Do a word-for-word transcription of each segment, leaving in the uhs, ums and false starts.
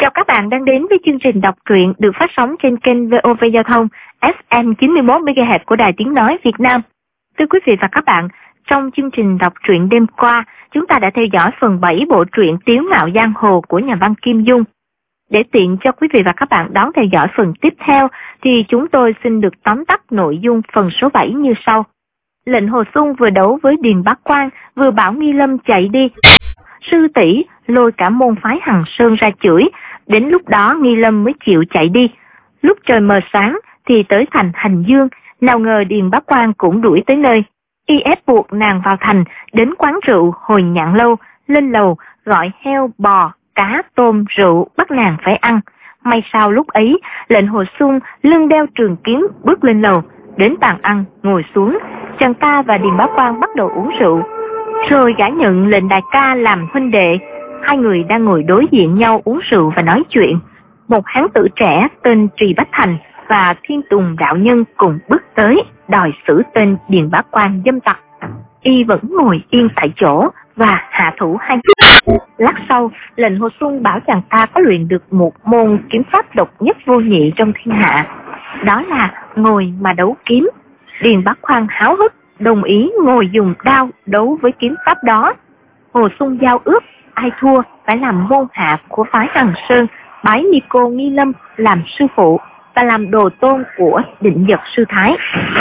Chào các bạn đang đến với chương trình đọc truyện được phát sóng trên kênh vê o vê Giao thông ép em chín mươi mốt mê ga héc của Đài Tiếng Nói Việt Nam. Thưa quý vị và các bạn, trong chương trình đọc truyện đêm qua, chúng ta đã theo dõi phần bảy bộ truyện Tiếu Ngạo Giang Hồ của nhà văn Kim Dung. Để tiện cho quý vị và các bạn đón theo dõi phần tiếp theo, thì chúng tôi xin được tóm tắt nội dung phần số bảy như sau. Lệnh Hồ Xung vừa đấu với Điền Bá Quang, vừa bảo Nghi Lâm chạy đi. Sư tỷ lôi cả môn phái Hằng Sơn ra chửi, đến lúc đó Nghi Lâm mới chịu chạy đi. Lúc trời mờ sáng thì tới thành Hành Dương, nào ngờ Điền Bá Quang cũng đuổi tới nơi. Y ép buộc nàng vào thành, đến quán rượu Hồi Nhạn Lâu, lên lầu gọi heo, bò, cá, tôm, rượu bắt nàng phải ăn. May sao lúc ấy Lệnh Hồ Xung lưng đeo trường kiếm bước lên lầu, đến bàn ăn ngồi xuống. Chàng ta và Điền Bá Quang bắt đầu uống rượu. Rồi gã nhận lệnh đại ca làm huynh đệ. Hai người đang ngồi đối diện nhau uống rượu và nói chuyện. Một hán tử trẻ tên Trì Bách Thành và Thiên Tùng đạo nhân cùng bước tới, đòi xử tên Điền Bá Quang dâm tặc. Y vẫn ngồi yên tại chỗ và hạ thủ hai. Lát sau, Lệnh Hồ Xung bảo chàng ta có luyện được một môn kiếm pháp độc nhất vô nhị trong thiên hạ, đó là ngồi mà đấu kiếm. Điền Bá Quang háo hức đồng ý ngồi dùng đao đấu với kiếm pháp đó. Hồ Xung giao ước ai thua phải làm môn hạ của phái Hằng Sơn, bái ni cô Nghi Lâm làm sư phụ và làm đồ tôn của Định Dật sư thái.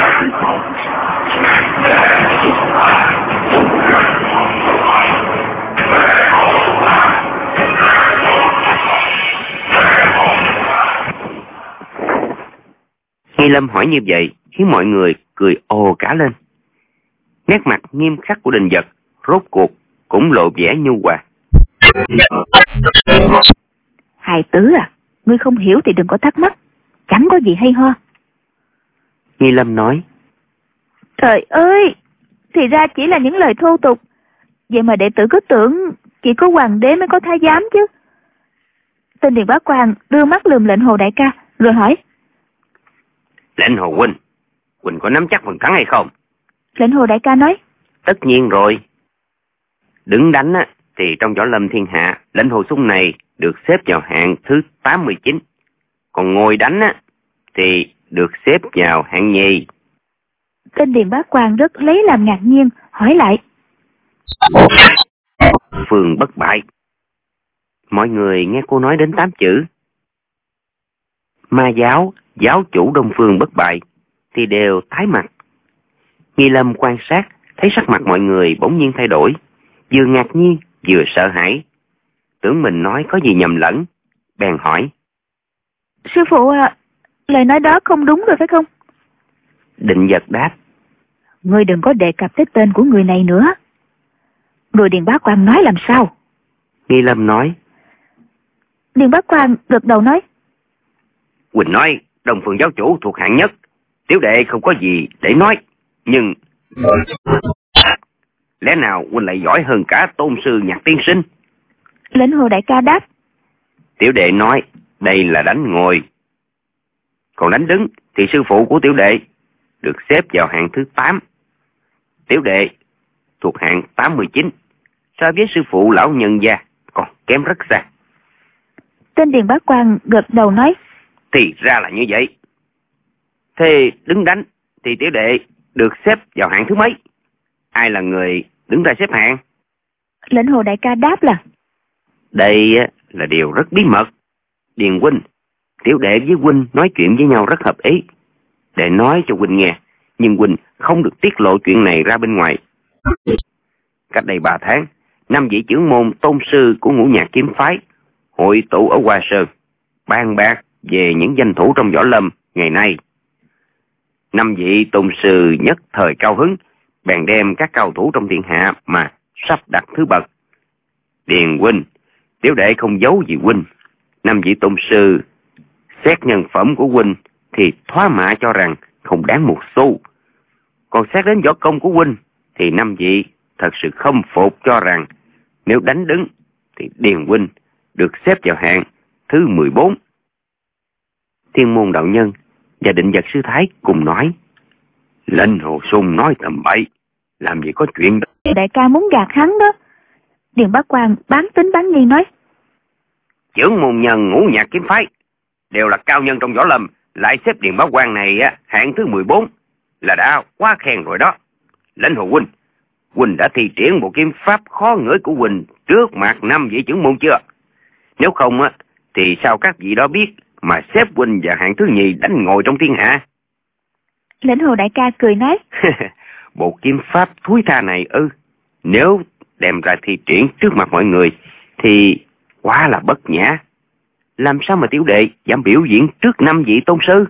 Nghi Lâm hỏi như vậy khiến mọi người cười ồ cả lên. Nét mặt nghiêm khắc của Định Dật rốt cuộc cũng lộ vẻ nhu hòa. Hài tử à, ngươi không hiểu thì đừng có thắc mắc, chẳng có gì hay ho. Nghi Lâm nói. Trời ơi, thì ra chỉ là những lời thô tục. Vậy mà đệ tử cứ tưởng chỉ có hoàng đế mới có thái giám chứ. Tên Điền Bá Quang đưa mắt lườm Lệnh Hồ đại ca rồi hỏi. Lệnh Hồ huynh, huynh có nắm chắc phần thắng hay không? Lệnh Hồ đại ca nói. Tất nhiên rồi. Đứng đánh á, thì trong võ lâm thiên hạ, Lệnh Hồ Xung này được xếp vào hạng thứ tám mươi chín. Còn ngồi đánh á, thì được xếp vào hạng nhì. Tên Điền Bá Quang rất lấy làm ngạc nhiên, hỏi lại. Phương bất bại. Mọi người nghe cô nói đến tám chữ ma giáo, giáo chủ Đông Phương bất bại thì đều tái mặt. Nghi Lâm quan sát thấy sắc mặt mọi người bỗng nhiên thay đổi, vừa ngạc nhiên vừa sợ hãi, tưởng mình nói có gì nhầm lẫn, bèn hỏi. Sư phụ à, lời nói đó không đúng rồi phải không? Định Dật đáp. Ngươi đừng có đề cập tới tên của người này nữa. Rồi Điền Bá Quang nói làm sao? Nghi Lâm nói. Điền Bá Quang gật đầu nói. Quỳnh nói Đông Phương giáo chủ thuộc hạng nhất, tiểu đệ không có gì để nói, nhưng lẽ nào Quỳnh lại giỏi hơn cả tôn sư Nhạc tiên sinh? Lệnh Hồ đại ca đáp. Tiểu đệ nói đây là đánh ngồi, còn đánh đứng thì sư phụ của tiểu đệ được xếp vào hạng thứ tám, tiểu đệ thuộc hạng tám mươi chín, so với sư phụ lão nhân gia còn kém rất xa. Tên Điền Bá Quang gật đầu nói. Thì ra là như vậy. Thế đứng đánh thì tiểu đệ được xếp vào hạng thứ mấy? Ai là người đứng ra xếp hạng? Lệnh Hồ đại ca đáp là. Đây là điều rất bí mật. Điền huynh, tiểu đệ với huynh nói chuyện với nhau rất hợp ý, để nói cho huynh nghe, nhưng huynh không được tiết lộ chuyện này ra bên ngoài. Cách đây ba tháng, năm vị trưởng môn tôn sư của Ngũ Nhạc kiếm phái hội tụ ở Hoa Sơn, bàn bạc về những danh thủ trong võ lâm ngày nay. Năm vị tôn sư nhất thời cao hứng, bèn đem các cao thủ trong thiên hạ mà sắp đặt thứ bậc. Điền huynh, tiểu đệ không giấu gì huynh, năm vị tôn sư xét nhân phẩm của huynh thì thoá mạ cho rằng không đáng một xu, còn xét đến võ công của huynh thì năm vị thật sự khâm phục cho rằng nếu đánh đứng thì Điền huynh được xếp vào hạng thứ mười bốn. Thiên Môn đạo nhân và Định Dật sư thái cùng nói. Lệnh Hồ Xung nói tầm bậy, làm gì có chuyện đó. Đại ca muốn gạt hắn đó. Điền Bá Quang bán tính bán nghi nói. Chưởng môn nhân Ngũ Nhạc kiếm phái, đều là cao nhân trong võ lâm, lại xếp Điền Bá Quang này á, hạng thứ mười bốn, là đã quá khen rồi đó. Lãnh Hồ huynh, huynh đã thi triển bộ kiếm pháp khó ngửi của huynh trước mặt năm vị chưởng môn chưa? Nếu không á, thì sao các vị đó biết mà xếp huynh và hạng thứ nhì đánh ngồi trong thiên hạ? Lãnh Hồ đại ca cười nói. Bộ kiếm pháp thúi tha này ư? Nếu đem ra thi triển trước mặt mọi người thì quá là bất nhã. Làm sao mà tiểu đệ dám biểu diễn trước năm vị tôn sư?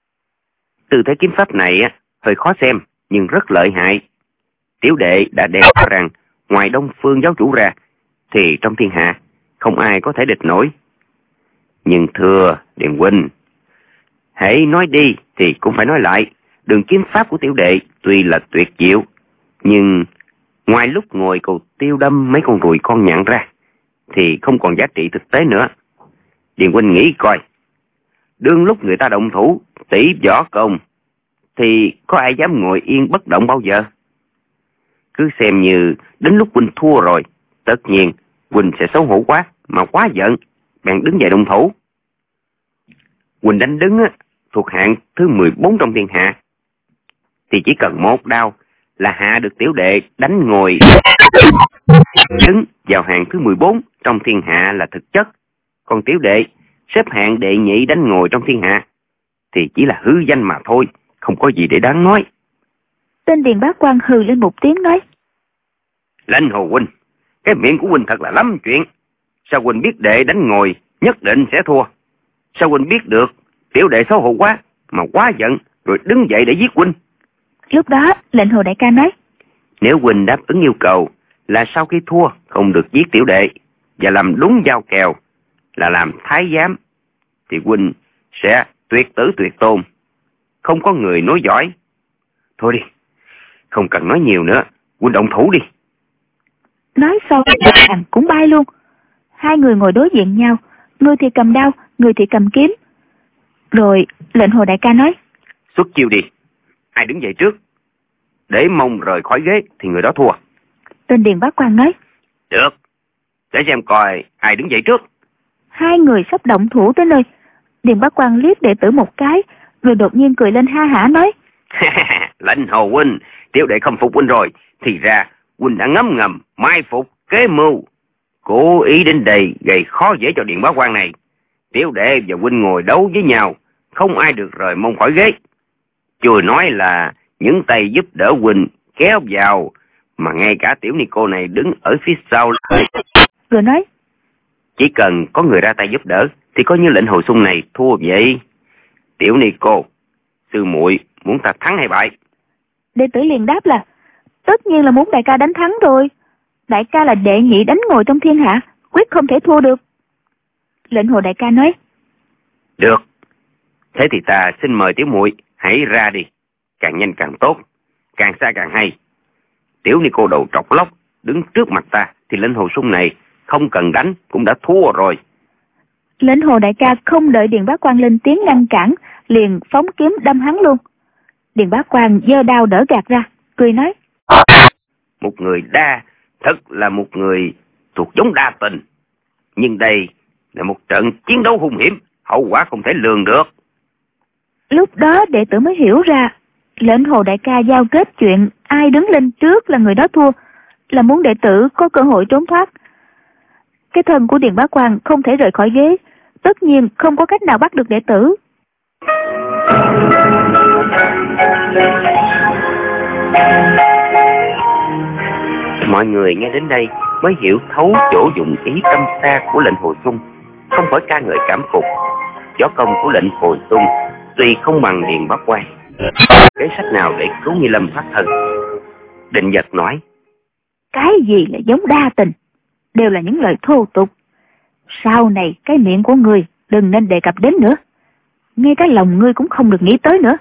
Tư thế kiếm pháp này á, hơi khó xem nhưng rất lợi hại. Tiểu đệ đã đề ra rằng ngoài Đông Phương giáo chủ ra thì trong thiên hạ không ai có thể địch nổi. Nhưng thưa Điền huynh, hãy nói đi thì cũng phải nói lại. Đường kiếm pháp của tiểu đệ tuy là tuyệt diệu, nhưng ngoài lúc ngồi cầu tiêu đâm mấy con ruồi con nhặn ra thì không còn giá trị thực tế nữa. Điền huynh nghĩ coi, đương lúc người ta động thủ tỷ võ công thì có ai dám ngồi yên bất động bao giờ? Cứ xem như đến lúc huynh thua rồi, tất nhiên huynh sẽ xấu hổ quá mà quá giận, bèn đứng dậy động thủ. Huynh đánh đứng á, thuộc hạng thứ mười bốn trong thiên hạ, thì chỉ cần một đao là hạ được tiểu đệ đánh ngồi đứng vào hạng thứ mười bốn trong thiên hạ là thực chất. Còn tiểu đệ xếp hạng đệ nhị đánh ngồi trong thiên hạ thì chỉ là hư danh mà thôi, không có gì để đáng nói. Tên Điền Bá Quang hừ lên một tiếng nói. Lãnh Hồ huynh, cái miệng của huynh thật là lắm chuyện. Sao huynh biết đệ đánh ngồi nhất định sẽ thua? Sao huynh biết được tiểu đệ xấu hổ quá mà quá giận rồi đứng dậy để giết huynh? Lúc đó Lãnh Hồ đại ca nói. Nếu huynh đáp ứng yêu cầu là sau khi thua không được giết tiểu đệ và làm đúng giao kèo là làm thái giám, thì huynh sẽ tuyệt tử tuyệt tôn, không có người nối dõi. Thôi đi, không cần nói nhiều nữa, huynh động thủ đi. Nói xong đàn cũng bay luôn. Hai người ngồi đối diện nhau, người thì cầm đao, người thì cầm kiếm. Rồi Lệnh Hồ đại ca nói. Xuất chiêu đi, ai đứng dậy trước để mông rời khỏi ghế thì người đó thua. Tên Điền Bá Quang nói. Được, để xem coi ai đứng dậy trước. Hai người sắp động thủ tới nơi. Điền Bá Quang liếc đệ tử một cái, rồi đột nhiên cười lên ha hả nói. Lãnh Hồ huynh, tiểu đệ không phục huynh rồi. Thì ra huynh đã ngấm ngầm mai phục kế mưu, cố ý đến đây gây khó dễ cho Điền Bá Quang này. Tiểu đệ và huynh ngồi đấu với nhau, không ai được rời mông khỏi ghế. Chưa nói là những tay giúp đỡ huynh kéo vào, mà ngay cả tiểu ni cô này đứng ở phía sau lại. Rồi nói. Chỉ cần có người ra tay giúp đỡ thì coi như Lệnh Hồ Xuân này thua vậy. Tiểu ni cô, sư muội muốn ta thắng hay bại? Đệ tử liền đáp là tất nhiên là muốn đại ca đánh thắng rồi. Đại ca là đệ nhị đánh ngồi trong thiên hạ, quyết không thể thua được. Lệnh Hồ đại ca nói. Được, thế thì ta xin mời tiểu muội hãy ra đi, càng nhanh càng tốt, càng xa càng hay. Tiểu ni cô đầu trọc lóc đứng trước mặt ta thì Lệnh Hồ Xuân này không cần đánh cũng đã thua rồi. Lệnh Hồ đại ca không đợi Điền Bá Quang lên tiếng ngăn cản, liền phóng kiếm đâm hắn luôn. Điền Bá Quang giơ đao đỡ gạt ra, cười nói. Một người đa, thật là một người thuộc giống đa tình. Nhưng đây là một trận chiến đấu hung hiểm, hậu quả không thể lường được. Lúc đó đệ tử mới hiểu ra, Lệnh Hồ đại ca giao kết chuyện ai đứng lên trước là người đó thua, là muốn đệ tử có cơ hội trốn thoát. Cái thân của Điền Bá Quang không thể rời khỏi ghế, tất nhiên không có cách nào bắt được đệ tử. Mọi người nghe đến đây mới hiểu thấu chỗ dụng ý tâm xa của Lệnh Hồ Xuân, không khỏi ca ngợi cảm phục. Võ công của Lệnh Hồ Xuân tuy không bằng Điền Bá Quang, cái sách nào để cứu Nghi Lâm thoát thân? Định Nhật nói. Cái gì là giống đa tình, đều là những lời thô tục. Sau này cái miệng của ngươi đừng nên đề cập đến nữa, ngay cái lòng ngươi cũng không được nghĩ tới nữa.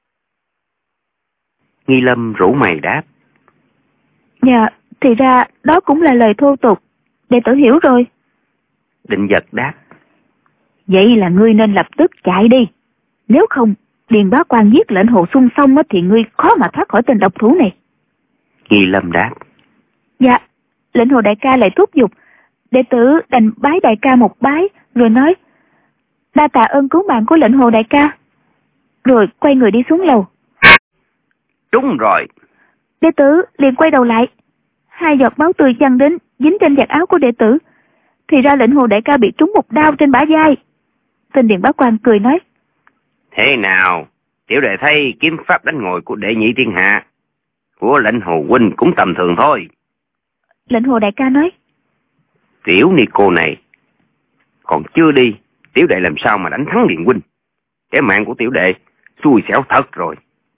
Nghi Lâm rủ mày đáp. Dạ, thì ra đó cũng là lời thô tục, đệ tử hiểu rồi. Định Nhật đáp. Vậy là ngươi nên lập tức chạy đi, nếu không Điền Bá Quang giết Lệnh Hồ Xuân xong thì ngươi khó mà thoát khỏi tên độc thủ này. Nghi Lâm đáp. Dạ, Lệnh Hồ đại ca lại thúc giục, đệ tử đành bái đại ca một bái, rồi nói: "Đa tạ ơn cứu mạng của lệnh Hồ đại ca." Rồi quay người đi xuống lầu. Đúng rồi. Đệ tử liền quay đầu lại. Hai giọt máu tươi văng đến dính trên vạt áo của đệ tử. Thì ra lệnh Hồ đại ca bị trúng một đao trên bả vai. Tên Điền Bá Quang cười nói: "Thế nào, tiểu đệ thấy kiếm pháp đánh ngồi của đệ nhị thiên hạ của lệnh Hồ huynh cũng tầm thường thôi." Lệnh Hồ đại ca nói: "Tiểu ni cô này còn chưa đi, tiểu đệ làm sao mà đánh thắng Điền huynh? Cái mạng của tiểu đệ xui xẻo thật rồi."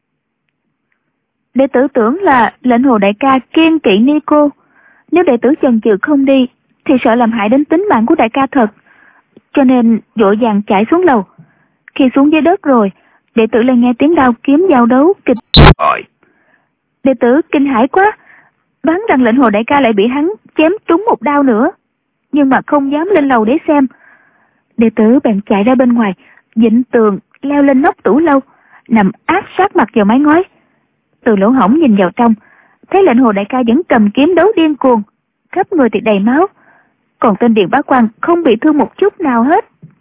Đệ tử tưởng là lệnh Hồ đại ca kiên kỵ ni cô, nếu đệ tử chần chừ không đi thì sợ làm hại đến tính mạng của đại ca thật, cho nên vội vàng chạy xuống lầu. Khi xuống dưới đất rồi, đệ tử lại nghe tiếng đao kiếm giao đấu kịch. Rồi. Đệ tử kinh hãi quá, đoán rằng lệnh Hồ đại ca lại bị hắn chém trúng một đao nữa, nhưng mà không dám lên lầu để xem. Đệ tử bèn chạy ra bên ngoài, dịnh tường leo lên nóc tủ lâu, nằm áp sát mặt vào mái ngói. Từ lỗ hổng nhìn vào trong, thấy lệnh Hồ đại ca vẫn cầm kiếm đấu điên cuồng, khắp người thì đầy máu, còn tên Điền Bá Quang không bị thương một chút nào hết.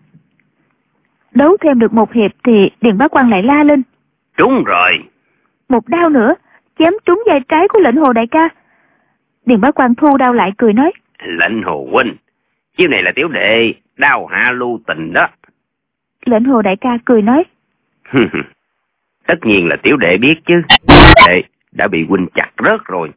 Đấu thêm được một hiệp thì Điền Bá Quang lại la lên: "Trúng rồi!" Một đao nữa chém trúng vai trái của lệnh Hồ đại ca. Điền Bá Quang thu đao lại cười nói: "Lệnh Hồ huynh, chiêu này là tiểu đệ đao hạ lưu tình đó." Lệnh Hồ đại ca cười nói: "Tất nhiên là tiểu đệ biết chứ, đệ đã bị huynh chặt rớt rồi."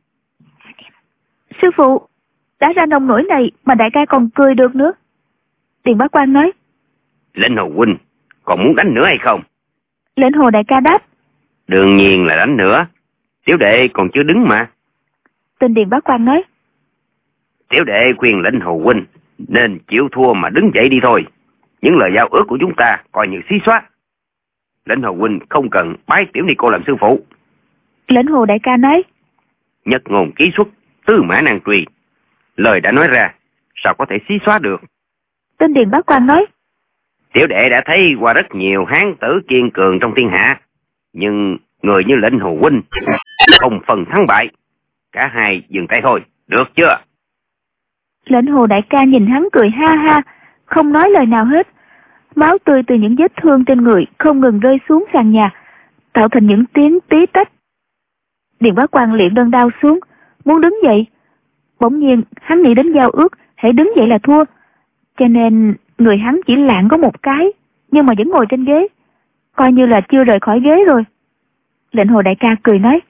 "Sư phụ, đã ra nông nổi này mà đại ca còn cười được nữa." Điền Bá Quang nói: "Lệnh Hồ huynh còn muốn đánh nữa hay không?" Lệnh Hồ đại ca đáp: "Đương nhiên là đánh nữa, tiểu đệ còn chưa đứng mà." Tên Điền Bá Quang nói: "Tiểu đệ khuyên lệnh Hồ huynh nên chịu thua mà đứng dậy đi thôi. Những lời giao ước của chúng ta coi như xí xóa. Lệnh Hồ huynh không cần bái tiểu ni cô làm sư phụ." Lệnh Hồ đại ca nói: "Nhất ngôn ký xuất, tư mã nan truy. Lời đã nói ra, sao có thể xí xóa được?" Tên Điền Bá Quang nói: "Tiểu đệ đã thấy qua rất nhiều hán tử kiên cường trong thiên hạ, nhưng người như lệnh Hồ huynh không phần thắng bại. Cả hai dừng tay thôi, được chưa?" Lệnh Hồ đại ca nhìn hắn cười ha ha, không nói lời nào hết. Máu tươi từ những vết thương trên người không ngừng rơi xuống sàn nhà, tạo thành những tiếng tí tách. Điền Bá Quang liền đơn đao xuống, muốn đứng dậy. Bỗng nhiên hắn nghĩ đến giao ước, hãy đứng dậy là thua, cho nên người hắn chỉ lạng có một cái, nhưng mà vẫn ngồi trên ghế, coi như là chưa rời khỏi ghế rồi. Lệnh Hồ đại ca cười nói: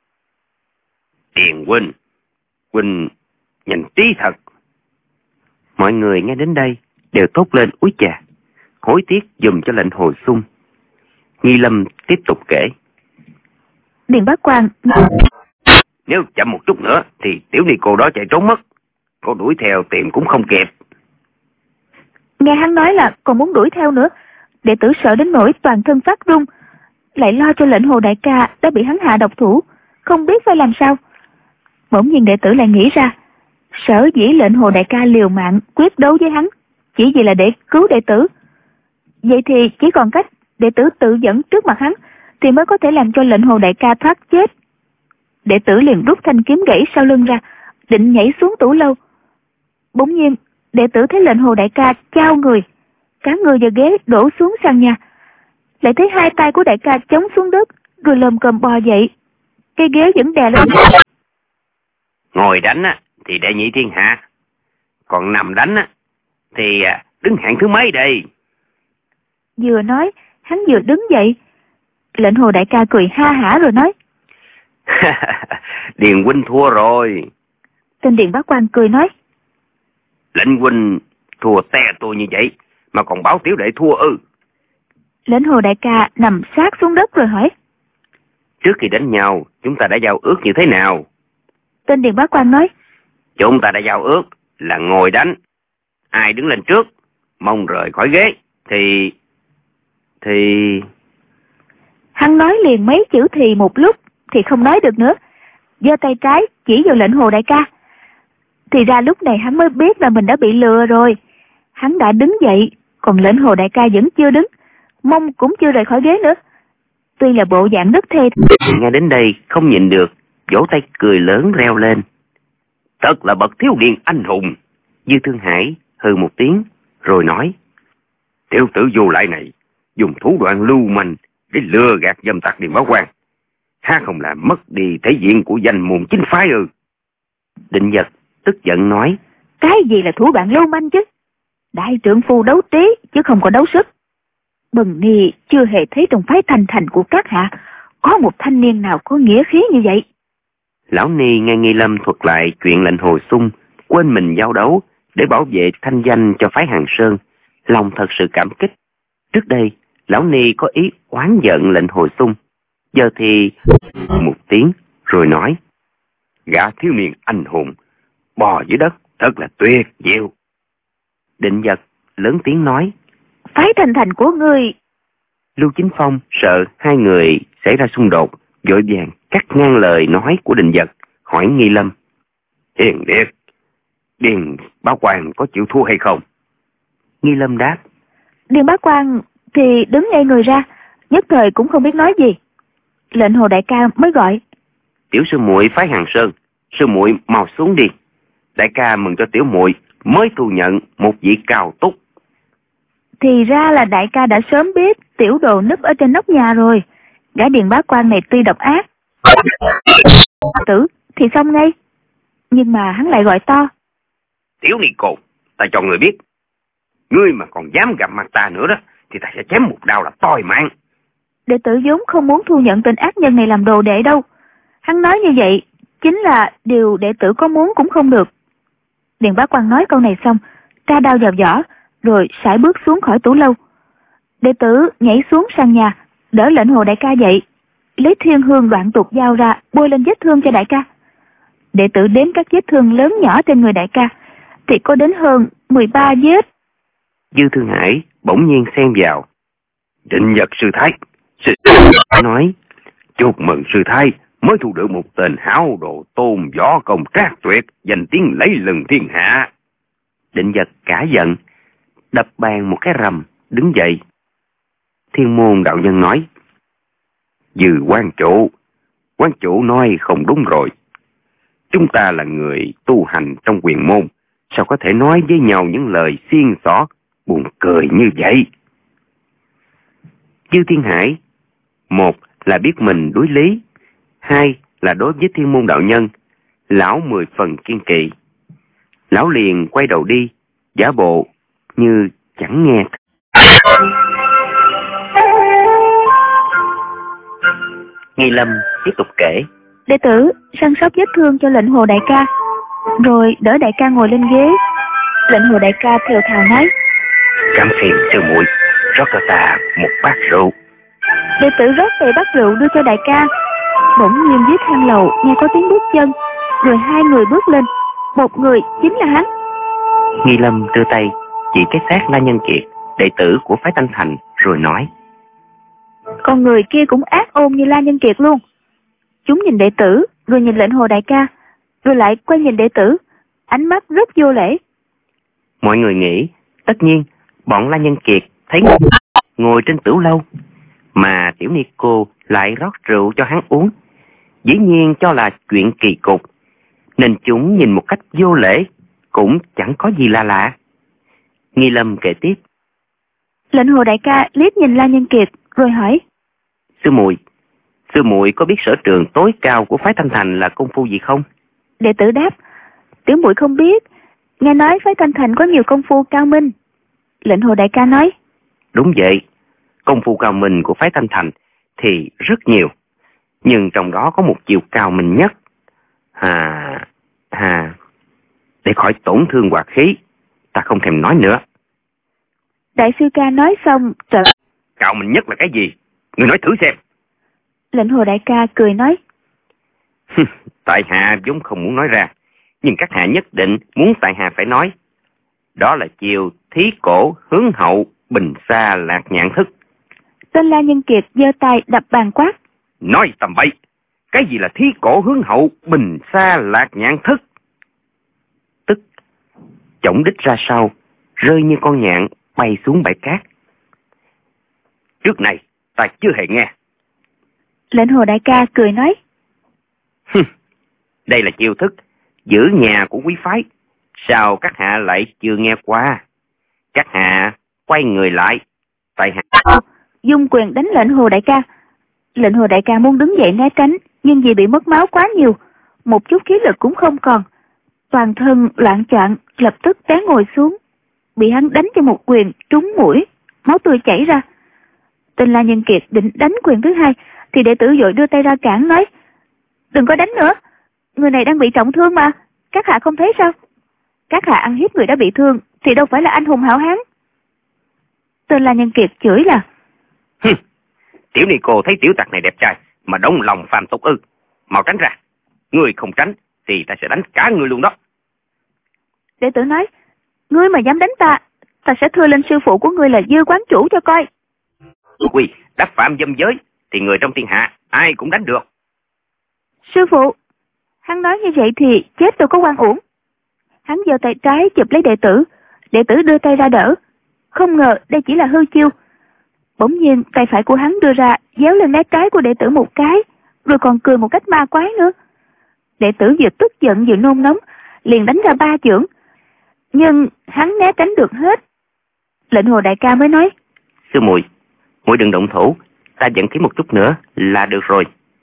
"Điền huynh, huynh nhanh tí thật." Mọi người nghe đến đây đều tốt lên úi chà, hối tiếc dùm cho lệnh Hồ sung. Nghi Lâm tiếp tục kể: Điền Bá Quang: "Nếu chậm một chút nữa thì tiểu ni cô đó chạy trốn mất, cô đuổi theo tìm cũng không kịp." Nghe hắn nói là còn muốn đuổi theo nữa, đệ tử sợ đến nỗi toàn thân phát run, lại lo cho lệnh Hồ đại ca đã bị hắn hạ độc thủ, không biết phải làm sao. Bỗng nhiên đệ tử lại nghĩ ra, sở dĩ lệnh Hồ đại ca liều mạng quyết đấu với hắn chỉ vì là để cứu đệ tử. Vậy thì chỉ còn cách đệ tử tự dẫn trước mặt hắn thì mới có thể làm cho lệnh Hồ đại ca thoát chết. Đệ tử liền rút thanh kiếm gãy sau lưng ra, định nhảy xuống tủ lâu. Bỗng nhiên đệ tử thấy lệnh Hồ đại ca chao người, cả người và ghế đổ xuống sàn nhà. Lại thấy hai tay của đại ca chống xuống đất, rồi lồm cồm bò dậy, cây ghế vẫn đè lên. Ngồi đánh á thì đệ nhị thiên hạ, còn nằm đánh á thì đứng hạng thứ mấy đây? Vừa nói hắn vừa đứng dậy. Lệnh Hồ đại ca cười ha hả rồi nói: "Điền huynh thua rồi." Tên Điền Bá Quang cười nói: "Lệnh huynh thua te tôi như vậy mà còn báo tiểu đệ thua ư?" Lệnh Hồ đại ca nằm sát xuống đất rồi hỏi: "Trước khi đánh nhau chúng ta đã giao ước như thế nào?" Tên Điền Bá Quang nói: "Chúng ta đã giao ước là ngồi đánh, ai đứng lên trước mong rời khỏi ghế thì thì Hắn nói liền mấy chữ thì một lúc thì không nói được nữa, giơ tay trái chỉ vào lệnh Hồ đại ca. Thì ra lúc này hắn mới biết là mình đã bị lừa rồi. Hắn đã đứng dậy, còn lệnh Hồ đại ca vẫn chưa đứng, mông cũng chưa rời khỏi ghế nữa. Tuy là bộ dạng rất thê. Nghe đến đây không nhịn được, vỗ tay cười lớn reo lên: "Thật là bậc thiếu niên anh hùng!" Dư Thương Hải hừ một tiếng rồi nói: Tiểu tử vô lại này dùng thủ đoạn lưu manh để lừa gạt dâm tặc Điền Bá Quang, há không làm mất đi thể diện của danh môn chính phái ư? Định Nhật tức giận nói: Cái gì là thủ đoạn lưu manh chứ? Đại trượng phu đấu trí chứ không có đấu sức. Bần ni chưa hề thấy trong phái Thanh Thành của các hạ có một thanh niên nào có nghĩa khí như vậy. Lão Ni nghe Nghi Lâm thuật lại chuyện lệnh Hồ Xung quên mình giao đấu để bảo vệ thanh danh cho phái Hàng Sơn, lòng thật sự cảm kích. Trước đây Lão Ni có ý oán giận lệnh Hồ Xung, giờ thì một tiếng rồi nói: Gã thiếu niên anh hùng bò dưới đất thật là tuyệt diệu. Định Nhật lớn tiếng nói: Phái Thanh Thành của ngươi. Lưu Chính Phong sợ hai người xảy ra xung đột, vội vàng cắt ngang lời nói của Định Nhật, hỏi Nghi Lâm: Hiền Điệt, Điền Bá Quang có chịu thua hay không? Nghi Lâm đáp: Điền Bá Quang thì đứng ngay người ra, nhất thời cũng không biết nói gì. Lệnh Hồ đại ca mới gọi: Tiểu sư muội phái Hàng Sơn, sư muội mau xuống đi. Đại ca mừng cho tiểu muội mới thu nhận một vị cao túc. Thì ra là đại ca đã sớm biết tiểu đồ núp ở trên nóc nhà rồi. Gã Điền Bá Quang này tuy độc ác tử thì xong ngay, nhưng mà hắn lại gọi to: Tiểu ni cô, ta cho người biết, ngươi mà còn dám gặp mặt ta nữa đó thì ta sẽ chém một đao là toi mạng. Đệ tử vốn không muốn thu nhận tên ác nhân này làm đồ đệ đâu. Hắn nói như vậy chính là điều đệ tử có muốn cũng không được. Điền Bá Quang nói câu này xong, tra đao vào vỏ, rồi sải bước xuống khỏi tủ lâu. Đệ tử nhảy xuống sàn nhà, đỡ lệnh Hồ đại ca dậy, lấy thiên hương đoạn tục dao ra bôi lên vết thương cho đại ca. Đệ tử đếm các vết thương lớn nhỏ trên người đại ca thì có đến hơn mười ba vết. Dư Thương Hải bỗng nhiên xen vào: Định Nhật sư thái, sư nói: Chúc mừng sư thái mới thu được một tên hảo đồ tôn võ công trác tuyệt, danh tiếng lấy lừng thiên hạ. Định Nhật cả giận, đập bàn một cái rầm, đứng dậy. Thiên Môn đạo nhân nói: Dư quan chủ, quan chủ nói không đúng rồi. Chúng ta là người tu hành trong quyền môn, sao có thể nói với nhau những lời xiên xỏ buồn cười như vậy? Dư Thiên Hải, một là biết mình đối lý, hai là đối với Thiên Môn đạo nhân, lão mười phần kiên kỵ. Lão liền quay đầu đi, giả bộ như chẳng nghe. Nghi Lâm tiếp tục kể: Đệ tử săn sóc vết thương cho lệnh Hồ đại ca, rồi đỡ đại ca ngồi lên ghế. Lệnh Hồ đại ca thều thào nói: Cảm phiền sư muội rót cho ta một bát rượu. Đệ tử rót về bát rượu đưa cho đại ca. Bỗng nhiên dưới thang lầu nghe có tiếng bước chân, rồi hai người bước lên. Một người chính là hắn. Nghi Lâm đưa tay chỉ cái xác La Nhân Kiệt, đệ tử của phái Thanh Thành, rồi nói: Con người kia cũng ác ôn như La Nhân Kiệt luôn. Chúng nhìn đệ tử, rồi nhìn lệnh Hồ đại ca, rồi lại quay nhìn đệ tử, ánh mắt rất vô lễ. Mọi người nghĩ tất nhiên bọn La Nhân Kiệt thấy ngồi trên tửu lâu mà tiểu ni cô lại rót rượu cho hắn uống, dĩ nhiên cho là chuyện kỳ cục, nên chúng nhìn một cách vô lễ, cũng chẳng có gì là lạ. Nghi Lâm kể tiếp: Lệnh Hồ đại ca liếc nhìn La Nhân Kiệt rồi hỏi: Sư muội, sư muội có biết sở trường tối cao của phái Thanh Thành là công phu gì không? Đệ tử đáp: Tiểu muội không biết, nghe nói phái Thanh Thành có nhiều công phu cao minh. Lệnh Hồ đại ca nói: Đúng vậy, công phu cao minh của phái Thanh Thành thì rất nhiều, nhưng trong đó có một chiều cao minh nhất. À, à, để khỏi tổn thương hoạt khí, ta không thèm nói nữa. Đại sư ca nói xong trở Cao minh nhất là cái gì? Ngươi nói thử xem. Lệnh Hồ đại ca cười nói: Tại hạ vốn không muốn nói ra, nhưng các hạ nhất định muốn tại hạ phải nói. Đó là chiều thí cổ hướng hậu bình xa lạc nhạn thức. Tên La Nhân Kiệt giơ tay đập bàn quát: Nói tầm bậy! Cái gì là thí cổ hướng hậu bình xa lạc nhạn thức? Tức chổng đích ra sau, rơi như con nhạn bay xuống bãi cát. Trước này ta chưa hề nghe. Lệnh Hồ đại ca cười nói: Đây là chiêu thức giữ nhà của quý phái, sao các hạ lại chưa nghe qua? Các hạ quay người lại. Tại hạ dung quyền đánh lệnh Hồ đại ca. Lệnh Hồ đại ca muốn đứng dậy né tránh, nhưng vì bị mất máu quá nhiều, một chút khí lực cũng không còn, toàn thân loạn choạng, lập tức té ngồi xuống, bị hắn đánh cho một quyền trúng mũi, máu tươi chảy ra. Tên La Nhân Kiệt định đánh quyền thứ hai thì đệ tử vội đưa tay ra cản, nói: đừng có đánh nữa, người này đang bị trọng thương mà, các hạ không thấy sao? Các hạ ăn hiếp người đã bị thương thì đâu phải là anh hùng hảo hán. Tên La Nhân Kiệt chửi là: Hừ, tiểu ni cô thấy tiểu tặc này đẹp trai mà động lòng phàm tục ư? Mau tránh ra, ngươi không tránh thì ta sẽ đánh cả ngươi luôn đó. Đệ tử nói: ngươi mà dám đánh ta, ta sẽ thưa lên sư phụ của ngươi là Dư quán chủ cho coi. Quy đã phạm dâm giới thì người trong thiên hạ ai cũng đánh được. Sư phụ, hắn nói như vậy thì chết đâu có oan uổng. Hắn giơ tay trái chụp lấy đệ tử, đệ tử đưa tay ra đỡ, không ngờ đây chỉ là hư chiêu. Bỗng nhiên tay phải của hắn đưa ra déo lên né trái của đệ tử một cái, rồi còn cười một cách ma quái nữa. Đệ tử vừa tức giận vừa nôn nóng, liền đánh ra ba chưởng, nhưng hắn né tránh được hết. Lệnh Hồ đại ca mới nói: Sư muội, muội đừng động thủ, ta dẫn thêm một chút nữa là được rồi.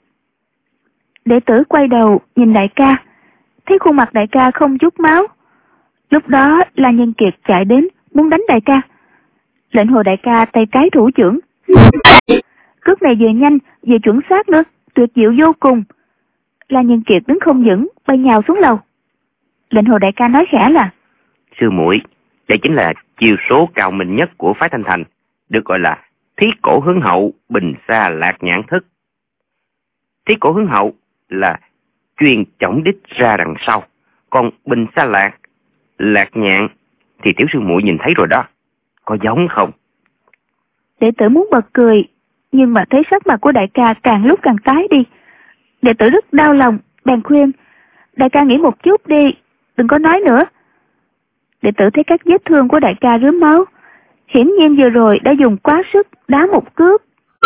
Đệ tử quay đầu nhìn đại ca, thấy khuôn mặt đại ca không chút máu. Lúc đó La Nhân Kiệt chạy đến muốn đánh đại ca. Lệnh Hồ đại ca tay trái thủ chưởng, cước này vừa nhanh vừa chuẩn xác nữa, tuyệt diệu vô cùng. La Nhân Kiệt đứng không vững, bay nhào xuống lầu. Lệnh Hồ đại ca nói khẽ là: Sư muội, đây chính là chiêu số cao minh nhất của phái Thanh Thành, được gọi là Thí Cổ Hướng Hậu Bình Sa Lạc Nhãn Thức. Thí Cổ Hướng Hậu là chuyên chổng đích ra đằng sau, còn Bình Sa Lạc, Lạc Nhạn thì tiểu sư muội nhìn thấy rồi đó, có giống không? Đệ tử muốn bật cười, nhưng mà thấy sắc mặt của đại ca càng lúc càng tái đi. Đệ tử rất đau lòng, bèn khuyên: đại ca nghĩ một chút đi, đừng có nói nữa. Đệ tử thấy các vết thương của đại ca rướm máu, hiển nhiên vừa rồi đã dùng quá sức đá một cước.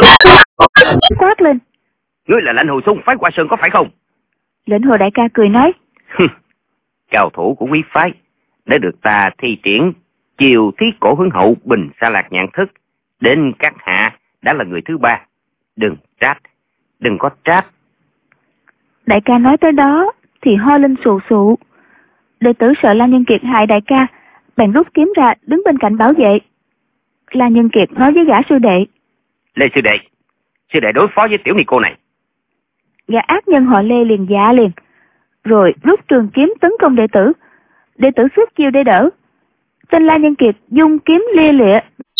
Quát lên: Ngươi là lãnh Hồ Xung phái Hoa Sơn có phải không? Lệnh Hồ đại ca cười nói: cao thủ của quý phái đã được ta thi triển chiều Thí Cổ Hướng Hậu Bình Sa Lạc Nhãn Thức, đến các hạ đã là người thứ ba, đừng trách, đừng có trách. Đại ca nói tới đó thì ho lên sù sụ. Đệ tử sợ La Nhân Kiệt hại đại ca, bèn rút kiếm ra đứng bên cạnh bảo vệ. La Nhân Kiệt nói với gã sư đệ: Lê sư đệ, sư đệ đối phó với tiểu ni cô này. Gã ác nhân họ Lê liền dạ liền, rồi rút trường kiếm tấn công đệ tử. Đệ tử xuất chiêu để đỡ. Tên La Nhân Kiệt dung kiếm lia lịa,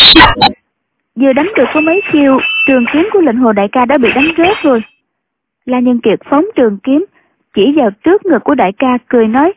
vừa đánh được có mấy chiêu, trường kiếm của Lệnh Hồ đại ca đã bị đánh rớt rồi. La Nhân Kiệt phóng trường kiếm chỉ vào trước ngực của đại ca, cười nói: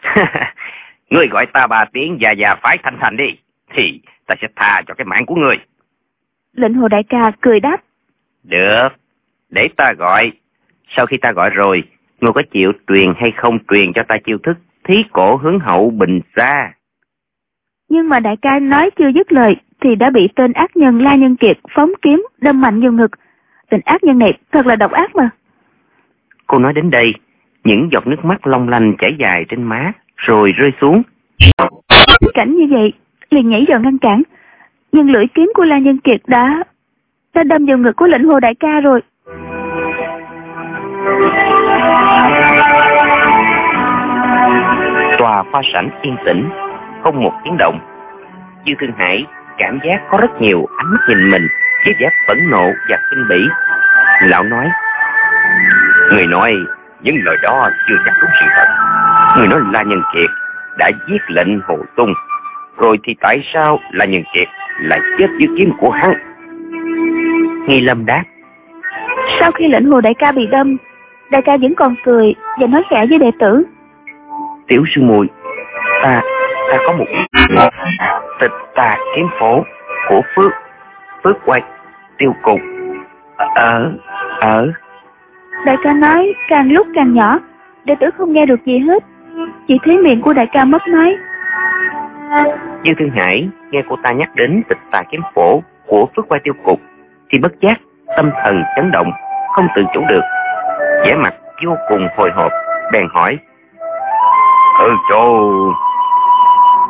Ngươi gọi ta ba tiếng già già phái Thanh Thành đi, thì ta sẽ tha cho cái mạng của ngươi. Lệnh Hồ đại ca cười đáp: Được, để ta gọi. Sau khi ta gọi rồi, ngươi có chịu truyền hay không truyền cho ta chiêu thức Thí Cổ Hướng Hậu Bình Sa? Nhưng mà đại ca nói chưa dứt lời thì đã bị tên ác nhân La Nhân Kiệt phóng kiếm đâm mạnh vào ngực. Tên ác nhân này thật là độc ác mà. Cô nói đến đây, những giọt nước mắt long lanh chảy dài trên má rồi rơi xuống. Cảnh như vậy liền nhảy vào ngăn cản, nhưng lưỡi kiếm của La Nhân Kiệt đã đã đâm vào ngực của Lệnh Hồ đại ca rồi. Tòa pha sảnh yên tĩnh, không một tiếng động. Dư Thương Hải cảm giác có rất nhiều ánh mắt nhìn mình với vẻ phẫn nộ và kinh bỉ. Lão nói: Người nói những lời đó chưa chắc đúng sự thật. Người nói La Nhân Kiệt đã giết Lệnh Hồ Xung, rồi thì tại sao La Nhân Kiệt lại chết dưới kiếm của hắn? Nghi Lâm đáp: Sau khi Lệnh Hồ đại ca bị đâm, đại ca vẫn còn cười và nói khẽ với đệ tử: Tiểu sư muội, ta ta có một tịch tà kiếm phổ của Phước Phước Quay Tiêu Cục ở ở. Đại ca nói càng lúc càng nhỏ, đệ tử không nghe được gì hết, chỉ thấy miệng của đại ca mất nói. Dư Thương Hải nghe cô ta nhắc đến tịch tà kiếm phổ của Phước Quay Tiêu Cục thì bất giác tâm thần chấn động, không tự chủ được, vẻ mặt vô cùng hồi hộp, bèn hỏi: Ừ chỗ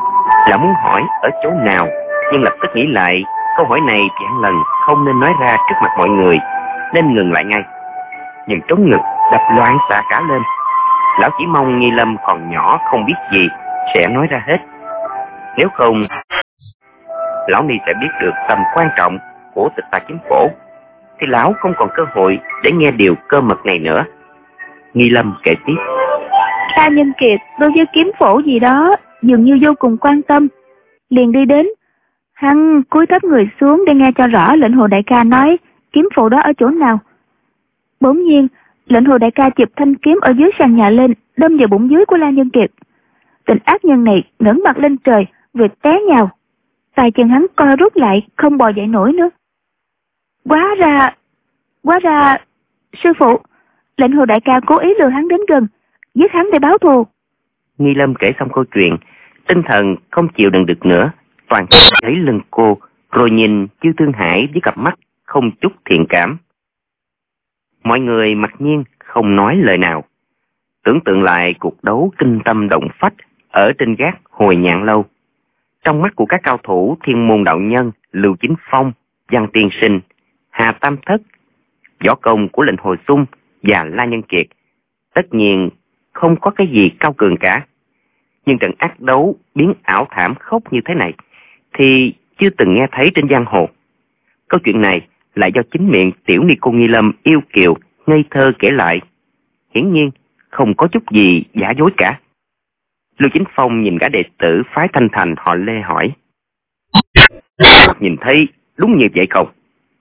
Lão muốn hỏi ở chỗ nào, nhưng lập tức nghĩ lại câu hỏi này vạn lần không nên nói ra trước mặt mọi người, nên ngừng lại ngay. Nhưng trống ngực đập loạn xạ cả lên. Lão chỉ mong Nghi Lâm còn nhỏ không biết gì sẽ nói ra hết. Nếu không, lão Ni sẽ biết được tầm quan trọng của Tịch Tà Kiếm Phổ, thì lão không còn cơ hội để nghe điều cơ mật này nữa. Nghi Lâm kể tiếp. La Nhân Kiệt đối với kiếm phổ gì đó dường như vô cùng quan tâm, liền đi đến. Hắn cúi thấp người xuống để nghe cho rõ lệnh hồ đại ca nói kiếm phổ đó ở chỗ nào. Bỗng nhiên, lệnh hồ đại ca chụp thanh kiếm ở dưới sàn nhà lên, đâm vào bụng dưới của La Nhân Kiệt. Tên ác nhân này ngẩng mặt lên trời, vượt té nhào. Tay chân hắn co rút lại, không bò dậy nổi nữa. Quá ra, quá ra, sư phụ, lệnh hồ đại ca cố ý lừa hắn đến gần, giết hắn để báo thù. Nghi Lâm kể xong câu chuyện, tinh thần không chịu đựng được nữa, toàn thấy lưng cô, rồi nhìn Chư Thương Hải với cặp mắt không chút thiện cảm. Mọi người mặc nhiên không nói lời nào. Tưởng tượng lại cuộc đấu kinh tâm động phách ở trên gác Hồi Nhạn Lâu. Trong mắt của các cao thủ Thiên Môn đạo nhân Lưu Chính Phong, Văn Tiên Sinh, Hà Tam Thất, võ công của lệnh Hồi Xung và La Nhân Kiệt tất nhiên không có cái gì cao cường cả. Nhưng trận ác đấu biến ảo thảm khốc như thế này thì chưa từng nghe thấy trên giang hồ. Câu chuyện này lại do chính miệng tiểu ni cô Nghi Lâm yêu kiều ngây thơ kể lại, hiển nhiên không có chút gì giả dối cả. Lưu Chính Phong nhìn gã đệ tử phái Thanh Thành họ Lê hỏi: nhìn thấy đúng như vậy không?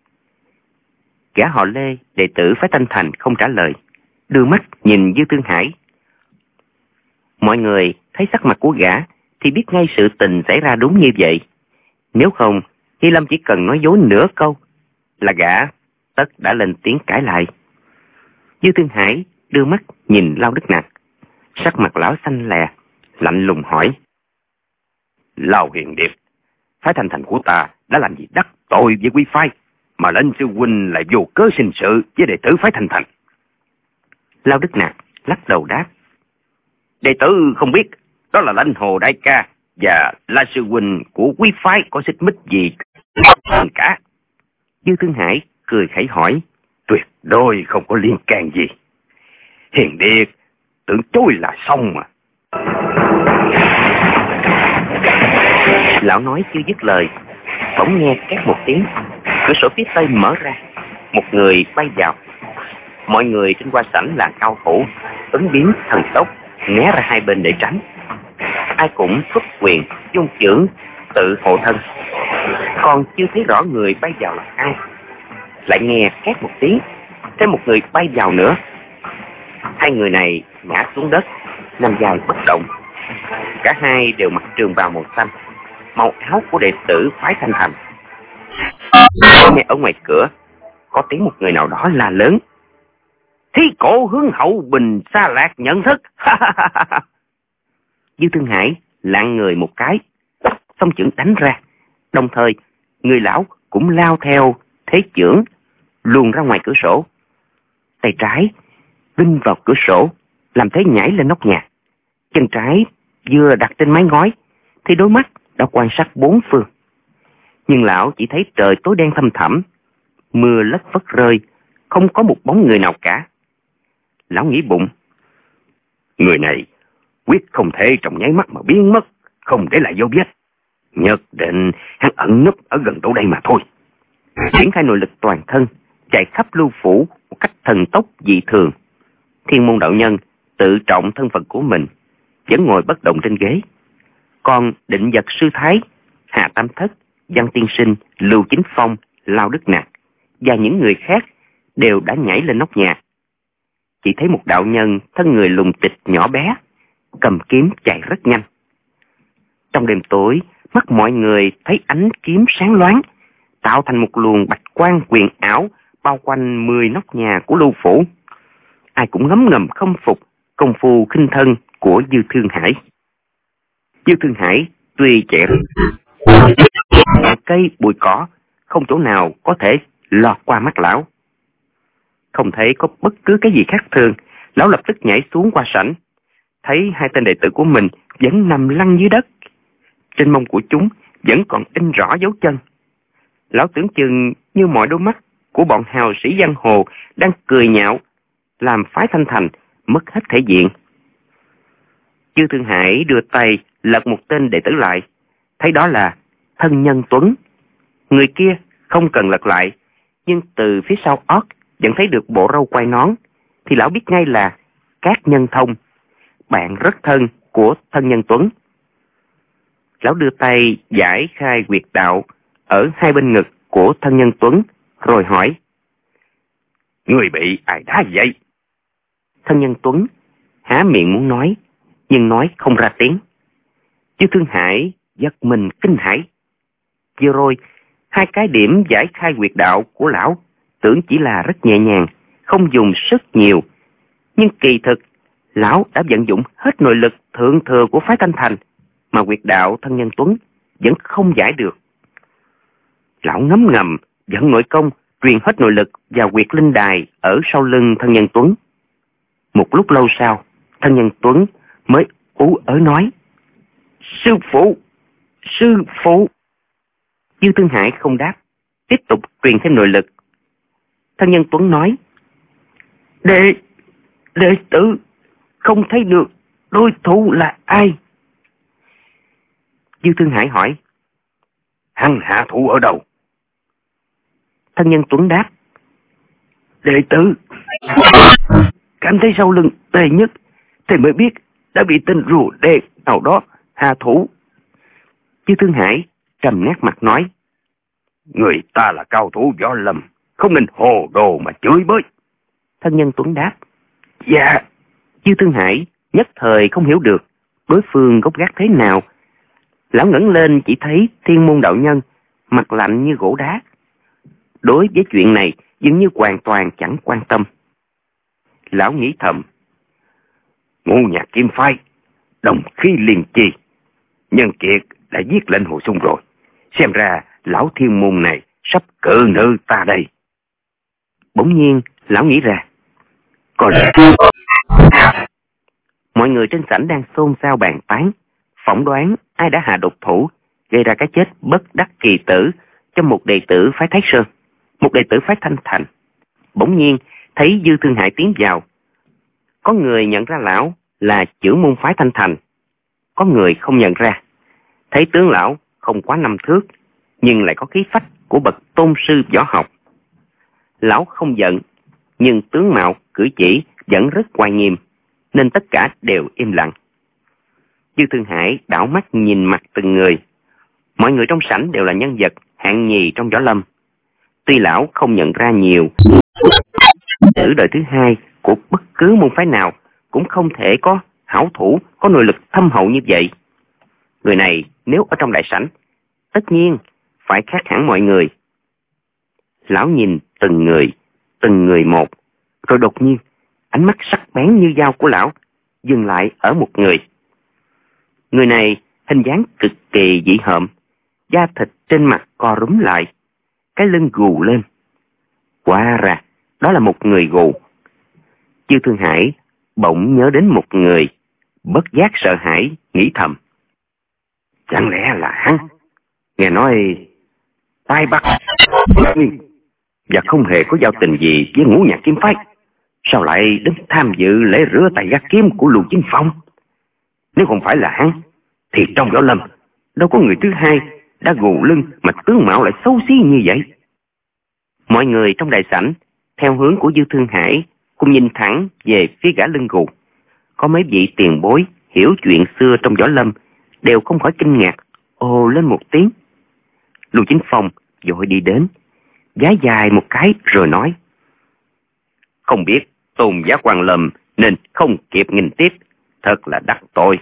Gã họ Lê đệ tử phái Thanh Thành không trả lời, đưa mắt nhìn Dư Thương Hải. Mọi người thấy sắc mặt của gã thì biết ngay sự tình xảy ra đúng như vậy. Nếu không, Nghi Lâm chỉ cần nói dối nửa câu là gã tất đã lên tiếng cãi lại. Dư Thương Hải đưa mắt nhìn Lao Đức Nặc, sắc mặt lão xanh lè, lạnh lùng hỏi: Lao Hiền Điệp, phái Thanh Thành của ta đã làm gì đắc tội với quý phái mà lệnh sư huynh lại vô cớ sinh sự với đệ tử phái Thanh Thành? Lao Đức Nặc lắc đầu đáp: đệ tử không biết, đó là lãnh hồ đại ca và La sư huynh của quý phái có xích mích gì cả. Dư Thương Hải cười khẩy hỏi: tuyệt đối không có liên can gì. Hiền Điệp tưởng chối là xong mà. Lão nói chưa dứt lời, bỗng nghe két một tiếng, cửa sổ phía tây mở ra, một người bay vào. Mọi người trên qua sảnh là cao thủ, ứng biến thần tốc, né ra hai bên để tránh. Ai cũng xuất quyền, dung chưởng, tự hộ thân. Còn chưa thấy rõ người bay vào là ai, lại nghe két một tiếng, thêm một người bay vào nữa. Hai người này ngã xuống đất, nằm dài bất động. Cả hai đều mặc trường bào màu xanh, màu áo của đệ tử phái Thanh Thành. Nghe ở ngoài cửa có tiếng một người nào đó la lớn: Thi cổ hướng hậu bình xa lạc nhận thức. Dư Thương Hải lạng người một cái, xong chưởng đánh ra. Đồng thời người lão cũng lao theo thế chưởng, luồn ra ngoài cửa sổ. Tay trái vinh vào cửa sổ, làm thế nhảy lên nóc nhà. Chân trái vừa đặt trên mái ngói thì đôi mắt đã quan sát bốn phương. Nhưng lão chỉ thấy trời tối đen thăm thẳm, mưa lất phất rơi, không có một bóng người nào cả. Lão nghĩ bụng: người này quyết không thể trong nháy mắt mà biến mất, không để lại dấu vết. Nhất định hắn ẩn núp ở gần đâu đây mà thôi. Triển khai nội lực toàn thân, chạy khắp lưu phủ một cách thần tốc dị thường. Thiên Môn đạo nhân tự trọng thân phận của mình, vẫn ngồi bất động trên ghế. Còn Định Vật sư thái, Hà Tam Thất, Văn Tiên Sinh, Lưu Chính Phong, Lao Đức Nặc và những người khác đều đã nhảy lên nóc nhà. Chỉ thấy một đạo nhân thân người lùng tịch nhỏ bé, cầm kiếm chạy rất nhanh. Trong đêm tối, mắt mọi người thấy ánh kiếm sáng loáng, tạo thành một luồng bạch quang quyền ảo bao quanh mười nóc nhà của lưu phủ. Ai cũng ngấm ngầm không phục công phu khinh thân của Dư Thương Hải. Dư Thương Hải tuy trẻ cây bụi cỏ, không chỗ nào có thể lọt qua mắt lão. Không thấy có bất cứ cái gì khác thường, lão lập tức nhảy xuống qua sảnh, thấy hai tên đệ tử của mình vẫn nằm lăn dưới đất. Trên mông của chúng vẫn còn in rõ dấu chân. Lão tưởng chừng như mọi đôi mắt của bọn hào sĩ giang hồ đang cười nhạo, làm phái Thanh Thành mất hết thể diện. Chư Thương Hải đưa tay lật một tên đệ tử lại, thấy đó là Thân Nhân Tuấn. Người kia không cần lật lại, nhưng từ phía sau ót vẫn thấy được bộ râu quai nón, thì lão biết ngay là Cát Nhân Thông, bạn rất thân của Thân Nhân Tuấn. Lão đưa tay giải khai huyệt đạo ở hai bên ngực của Thân Nhân Tuấn, rồi hỏi: Người bị ai đá vậy? Thân Nhân Tuấn há miệng muốn nói, nhưng nói không ra tiếng. Chư Thương Hải giật mình kinh hãi. Vừa rồi, hai cái điểm giải khai huyệt đạo của lão tưởng chỉ là rất nhẹ nhàng, không dùng sức nhiều, nhưng kỳ thực lão đã vận dụng hết nội lực thượng thừa của phái Thanh Thành, mà huyệt đạo Thân Nhân Tuấn vẫn không giải được. Lão ngấm ngầm vận nội công, truyền hết nội lực vào huyệt linh đài ở sau lưng Thân Nhân Tuấn. Một lúc lâu sau, Thân Nhân Tuấn mới ú ớ nói: Sư phụ, sư phụ. Dư Thương Hải không đáp, tiếp tục truyền thêm nội lực. Thân Nhân Tuấn nói: Đệ, đệ tử không thấy được đối thủ là ai. Dư Thương Hải hỏi: Hắn hạ thủ ở đâu? Thân Nhân Tuấn đáp: Đệ tử cảm thấy sau lưng tê nhất, thì mới biết đã bị tên rùa đen nào đó hạ thủ. Dư Thương Hải trầm nét mặt nói: Người ta là cao thủ võ lâm, không nên hồ đồ mà chửi bới. Thân Nhân Tuấn đáp: Dạ. Dư Thương Hải nhất thời không hiểu được đối phương gốc gác thế nào. Lão ngẩng lên chỉ thấy Thiên Môn đạo nhân mặt lạnh như gỗ đá, đối với chuyện này dường như hoàn toàn chẳng quan tâm. Lão nghĩ thầm: Ngũ Nhạc Kiếm Phái đồng khí liên chi, Nhân Kiệt đã giết lệnh Hồ Xung rồi, xem ra lão Thiên Môn này sắp cự nữ ta đây. Bỗng nhiên lão nghĩ ra, có lẽ mọi người trên sảnh đang xôn xao bàn tán, phỏng đoán ai đã hạ độc thủ, gây ra cái chết bất đắc kỳ tử cho một đệ tử phái Thái Sơn, một đệ tử phái Thanh Thành. Bỗng nhiên thấy Dư Thương Hải tiến vào. Có người nhận ra lão là trưởng môn phái Thanh Thành, có người không nhận ra. Thấy tướng lão không quá năm thước, nhưng lại có khí phách của bậc tôn sư võ học. Lão không giận, nhưng tướng mạo cử chỉ vẫn rất oai nghiêm, nên tất cả đều im lặng. Dư Thương Hải đảo mắt nhìn mặt từng người. Mọi người trong sảnh đều là nhân vật hạng nhì trong võ lâm. Tuy lão không nhận ra nhiều, tử đời thứ hai của bất cứ môn phái nào cũng không thể có hảo thủ có nội lực thâm hậu như vậy. Người này nếu ở trong đại sảnh, tất nhiên phải khác hẳn mọi người. Lão nhìn từng người, từng người một, rồi đột nhiên ánh mắt sắc bén như dao của lão dừng lại ở một người. Người này hình dáng cực kỳ dị hợm, da thịt trên mặt co rúm lại, cái lưng gù lên. Hóa ra đó là một người gù. Chư Thương Hải bỗng nhớ đến một người, bất giác sợ hãi nghĩ thầm: Chẳng lẽ là hắn? Nghe nói tai bắt và không hề có giao tình gì với Ngũ Nhạc Kiếm Phái, sao lại đến tham dự lễ rửa tay gác kiếm của Lưu Chính Phong? Nếu không phải là hắn, thì trong võ lâm đâu có người thứ hai đã gù lưng mà tướng mạo lại xấu xí như vậy. Mọi người trong đại sảnh theo hướng của Dư Thương Hải cùng nhìn thẳng về phía gã lưng gù. Có mấy vị tiền bối hiểu chuyện xưa trong võ lâm đều không khỏi kinh ngạc, ồ lên một tiếng. Lưu Chính Phong vội đi đến, vái dài một cái rồi nói: Không biết tôn giá quan lầm nên không kịp nghinh tiếp, thật là đắc tội.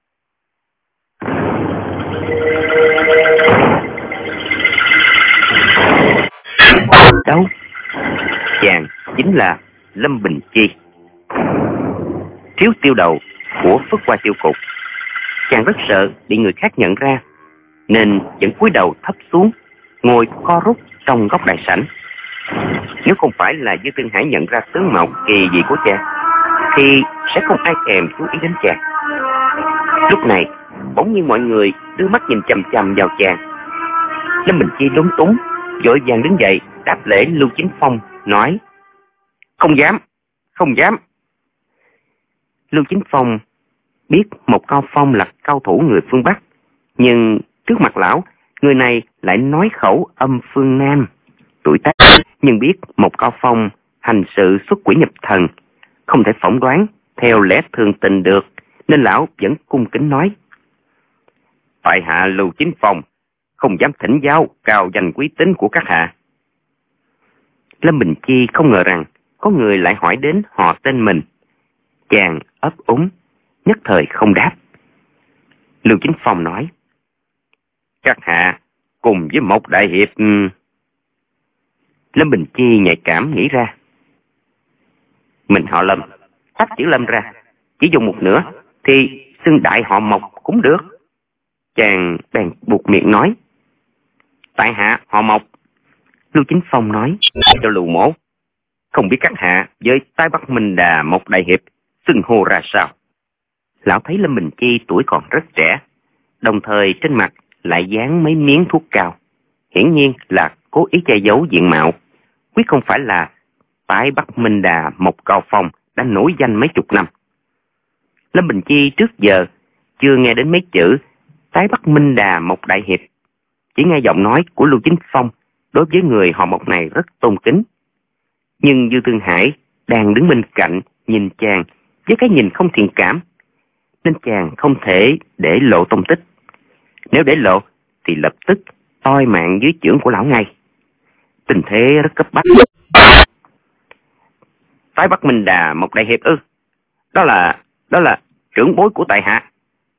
Đâu? Chàng chính là Lâm Bình Chi, thiếu tiêu đầu của Phất Hoa Tiêu Cục. Chàng rất sợ bị người khác nhận ra, nên vẫn cúi đầu thấp xuống, ngồi co rút trong góc đại sảnh. Nếu không phải là Dư Thương Hải nhận ra tướng mạo kỳ dị của chàng, thì sẽ không ai thèm chú ý đến chàng. Lúc này bỗng nhiên mọi người đưa mắt nhìn chằm chằm vào chàng. Lâm Bình Chi lúng túng, vội vàng đứng dậy đáp lễ Lưu Chính Phong, nói: Không dám, không dám. Lưu Chính Phong biết Một Cao Phong là cao thủ người phương Bắc, nhưng trước mặt lão, người này lại nói khẩu âm phương Nam. Tuổi tác nhưng biết Một Cao Phong hành sự xuất quỷ nhập thần, không thể phỏng đoán theo lẽ thường tình được, nên lão vẫn cung kính nói: Tại hạ Lưu Chính Phong không dám thỉnh giáo cao danh quý tính của các hạ. Lâm Bình Chi không ngờ rằng có người lại hỏi đến họ tên mình. Chàng ấp úng, nhất thời không đáp. Lưu Chính Phong nói: Các hạ cùng với một đại hiệp. Lâm Bình Chi nhạy cảm nghĩ ra, mình họ Lâm, tách chữ Lâm ra, chỉ dùng một nửa thì xưng đại họ Mộc cũng được. Chàng bèn buộc miệng nói: Tại hạ họ Mộc. Lưu Chính Phong nói cho Lưu Mỗ: Không biết các hạ với Tái Bắc Minh Đà Mộc đại hiệp xưng hô ra sao? Lão thấy Lâm Bình Chi tuổi còn rất trẻ, đồng thời trên mặt lại dán mấy miếng thuốc cao, hiển nhiên là cố ý che giấu diện mạo, quyết không phải là Tái Bắc Minh Đà Mộc Cao Phong đã nổi danh mấy chục năm. Lâm Bình Chi trước giờ chưa nghe đến mấy chữ Tái Bắc Minh Đà Mộc đại hiệp, chỉ nghe giọng nói của Lưu Chính Phong đối với người họ Mộc này rất tôn kính. Nhưng Dư Thương Hải đang đứng bên cạnh nhìn chàng với cái nhìn không thiện cảm, nên chàng không thể để lộ tông tích. Nếu để lộ thì lập tức toi mạng dưới chưởng của lão ngay. Tình thế rất cấp bách. Tái Bắc Minh Đà Mộc đại hiệp ư? Đó là đó là trưởng bối của tại hạ.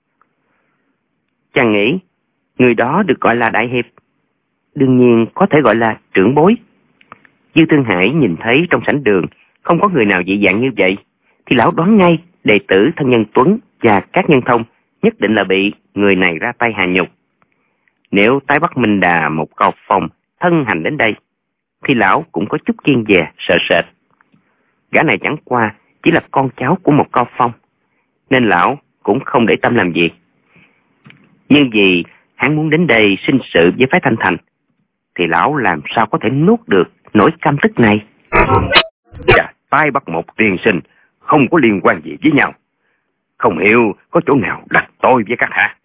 Chàng nghĩ người đó được gọi là đại hiệp, đương nhiên có thể gọi là trưởng bối. Dư Thương Hải nhìn thấy trong sảnh đường không có người nào dị dạng như vậy, thì lão đoán ngay đệ tử thân nhân Tuấn và các nhân thông nhất định là bị người này ra tay hạ nhục. Nếu Tái Bắc Minh Đà Một Cao Phong thân hành đến đây, thì lão cũng có chút kiêng dè sợ sệt. Gã này chẳng qua chỉ là con cháu của Một Cao Phong, nên lão cũng không để tâm làm gì. Nhưng vì hắn muốn đến đây sinh sự với phái Thanh Thành, thì lão làm sao có thể nuốt được nỗi căm tức này. Dạ, Tái Bắc Một tiên sinh không có liên quan gì với nhau, không hiểu có chỗ nào đắc tội với các hạ.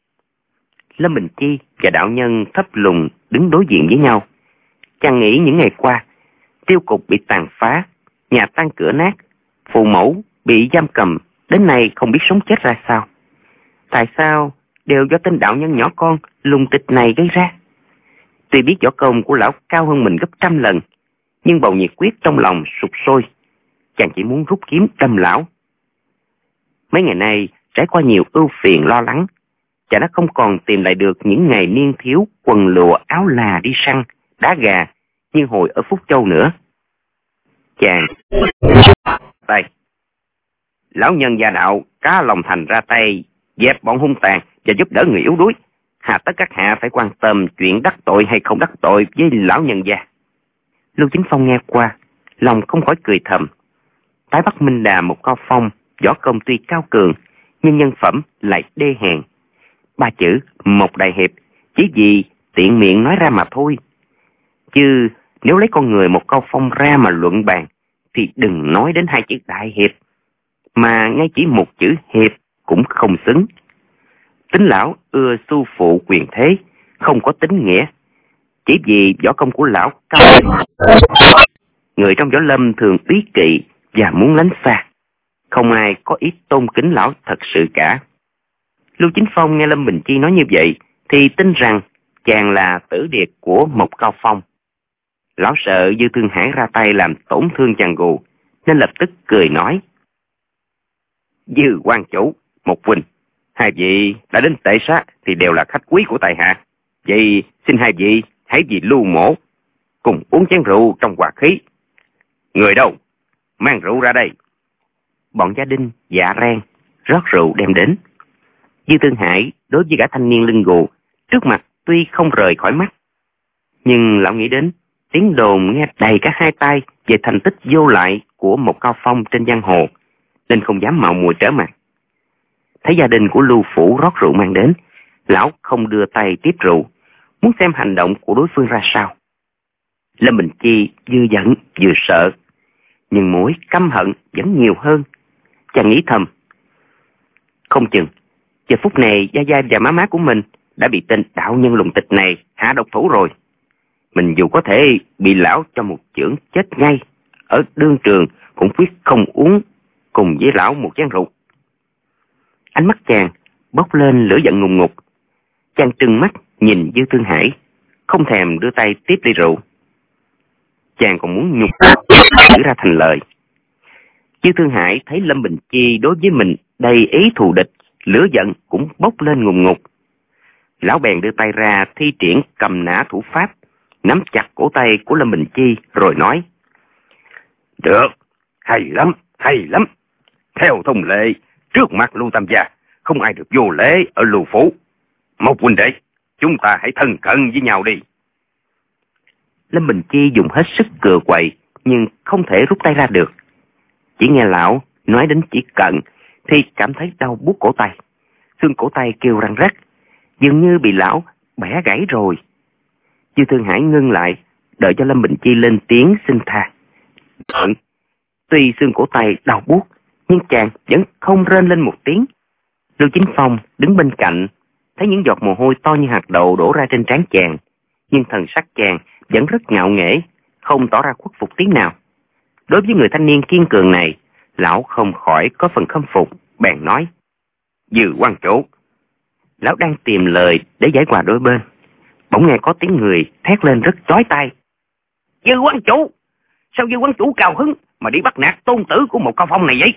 Lâm Bình Chi và đạo nhân Thấp Lùng đứng đối diện với nhau. Chàng nghĩ những ngày qua, tiêu cục bị tàn phá, nhà tan cửa nát, phụ mẫu bị giam cầm, đến nay không biết sống chết ra sao. Tại sao đều do tên đạo nhân nhỏ con Lùng Tịch này gây ra? Tuy biết võ công của lão cao hơn mình gấp trăm lần, nhưng bầu nhiệt quyết trong lòng sụp sôi. Chàng chỉ muốn rút kiếm đâm lão. Mấy ngày nay trải qua nhiều ưu phiền lo lắng, chàng đã không còn tìm lại được những ngày niên thiếu quần lụa áo là đi săn, đá gà như hồi ở Phúc Châu nữa. Chàng tay lão nhân gia đạo cá lòng thành ra tay dẹp bọn hung tàn và giúp đỡ người yếu đuối, hà tất các hạ phải quan tâm chuyện đắc tội hay không đắc tội với lão nhân gia. Lưu Chính Phong nghe qua, lòng không khỏi cười thầm. Tái Bắc Minh Đà Một Cao Phong võ công tuy cao cường, nhưng nhân phẩm lại đê hèn. Ba chữ Một đại hiệp chỉ vì tiện miệng nói ra mà thôi, chứ nếu lấy con người Một Cao Phong ra mà luận bàn thì đừng nói đến hai chữ đại hiệp, mà ngay chỉ một chữ hiệp cũng không xứng. Tính lão ưa su phụ quyền thế, không có tính nghĩa. Chỉ vì võ công của lão cao, người trong võ lâm thường úy kỵ và muốn lánh xa, không ai có ý tôn kính lão thật sự cả. Lưu Chính Phong nghe Lâm Bình Chi nói như vậy thì tin rằng chàng là tử điệt của Một Cao Phong. Lão sợ Dư Thương Hải ra tay làm tổn thương chàng gù, nên lập tức cười nói: Dư quan chủ, Một huynh, hai vị đã đến tệ sát thì đều là khách quý của tại hạ. Vậy xin hai vị hãy vì Lưu mỗ cùng uống chén rượu trong hòa khí. Người đâu? Mang rượu ra đây. Bọn gia đình dạ rang rót rượu đem đến. Dư Thương Hải đối với gã thanh niên lưng gù trước mặt tuy không rời khỏi mắt, nhưng lão nghĩ đến tiếng đồn nghe đầy cả hai tai về thành tích vô lại của Một Cao Phong trên giang hồ, nên không dám mạo muội trở mặt. thấy gia đình của Lưu Phủ rót rượu mang đến, lão không đưa tay tiếp rượu, muốn xem hành động của đối phương ra sao. Lâm Bình Chi vừa giận vừa sợ, nhưng mối căm hận vẫn nhiều hơn. Chàng nghĩ thầm, không chừng giờ phút này gia gia và má má của mình đã bị tên đạo nhân lùng tịch này hạ độc thủ rồi. Mình dù có thể bị lão cho một chưởng chết ngay ở đương trường, cũng quyết không uống cùng với lão một chén rượu. Ánh mắt chàng bốc lên lửa giận ngùng ngục. Chàng trừng mắt nhìn Dư Thương Hải, không thèm đưa tay tiếp ly rượu. Chàng còn muốn nhục chữ ra thành lời. Dư Thương Hải thấy Lâm Bình Chi đối với mình đầy ý thù địch, lửa giận cũng bốc lên ngùng ngục. Lão bèn đưa tay ra thi triển cầm nã thủ pháp, nắm chặt cổ tay của Lâm Bình Chi rồi nói: Được, hay lắm, hay lắm. Theo thông lệ, trước mặt Lưu Tam gia, không ai được vô lễ ở Lưu Phủ. Một huynh đệ, chúng ta hãy thân cận với nhau đi. Lâm Bình Chi dùng hết sức cựa quậy, nhưng không thể rút tay ra được. Chỉ nghe lão nói đến chỉ cận thì cảm thấy đau buốt cổ tay. Xương cổ tay kêu răng rắc, dường như bị lão bẻ gãy rồi. Dư Thương Hải ngưng lại, đợi cho Lâm Bình Chi lên tiếng xin tha. Đợi. Tuy xương cổ tay đau buốt, nhưng chàng vẫn không rên lên một tiếng. Lưu Chính Phong đứng bên cạnh, thấy những giọt mồ hôi to như hạt đậu đổ ra trên trán chàng, nhưng thần sắc chàng vẫn rất ngạo nghễ, không tỏ ra khuất phục tiếng nào. Đối với người thanh niên kiên cường này, lão không khỏi có phần khâm phục, bèn nói: Dư quan chủ. Lão đang tìm lời để giải hòa đôi bên, bỗng nghe có tiếng người thét lên rất chói tai: Dư quan chủ, sao Dư quan chủ cao hứng mà đi bắt nạt tôn tử của một Cao Phong này vậy?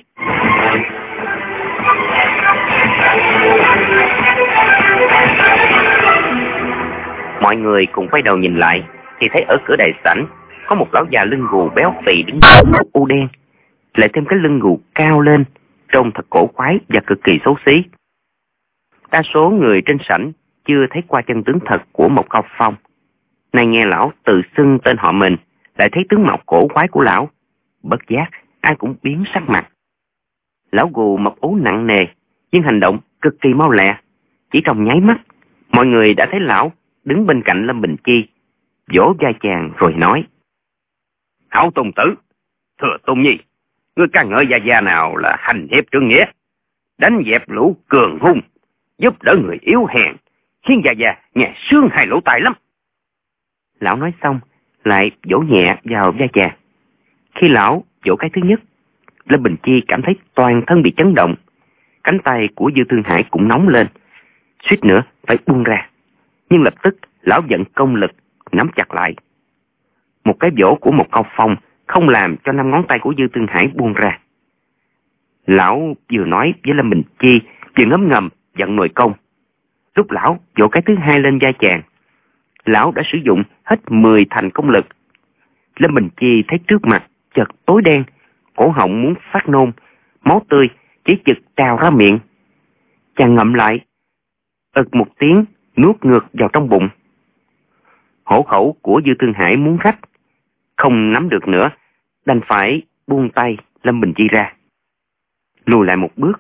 Mọi người cùng quay đầu nhìn lại, thì thấy ở cửa đại sảnh có một lão già lưng gù béo phì đứng một u đen, lại thêm cái lưng gù cao lên, trông thật cổ quái và cực kỳ xấu xí. Đa số người trên sảnh chưa thấy qua chân tướng thật của một Cao Phong, nay nghe lão tự xưng tên họ mình, lại thấy tướng mạo cổ quái của lão, bất giác ai cũng biến sắc mặt. Lão gù mập ú nặng nề, nhưng hành động cực kỳ mau lẹ. Chỉ trong nháy mắt, mọi người đã thấy lão đứng bên cạnh Lâm Bình Chi, vỗ vai chàng rồi nói: Hảo Tôn tử, Thừa Tôn Nhi, ngươi ca ngợi gia gia nào là hành hiệp trượng nghĩa, đánh dẹp lũ cường hung, giúp đỡ người yếu hèn, khiến gia gia nghe sướng hai lỗ tai lắm. Lão nói xong lại vỗ nhẹ vào vai chàng. Khi lão vỗ cái thứ nhất, Lâm Bình Chi cảm thấy toàn thân bị chấn động, cánh tay của Dư Thương Hải cũng nóng lên, suýt nữa phải buông ra. Nhưng lập tức lão vận công lực nắm chặt lại. Một cái vỗ của một Cao Phong không làm cho năm ngón tay của Dư Thương Hải buông ra. Lão vừa nói với Lâm Bình Chi, vừa ngấm ngầm vận nội công. Lúc lão vỗ cái thứ hai lên vai chàng, lão đã sử dụng hết mười thành công lực. Lâm Bình Chi thấy trước mặt chợt tối đen, cổ họng muốn phát nôn, máu tươi chỉ chực trào ra miệng. Chàng ngậm lại, ực một tiếng nuốt ngược vào trong bụng. Hổ khẩu của Dư Thương Hải muốn rách, không nắm được nữa, đành phải buông tay Lâm Bình Chi ra, lùi lại một bước.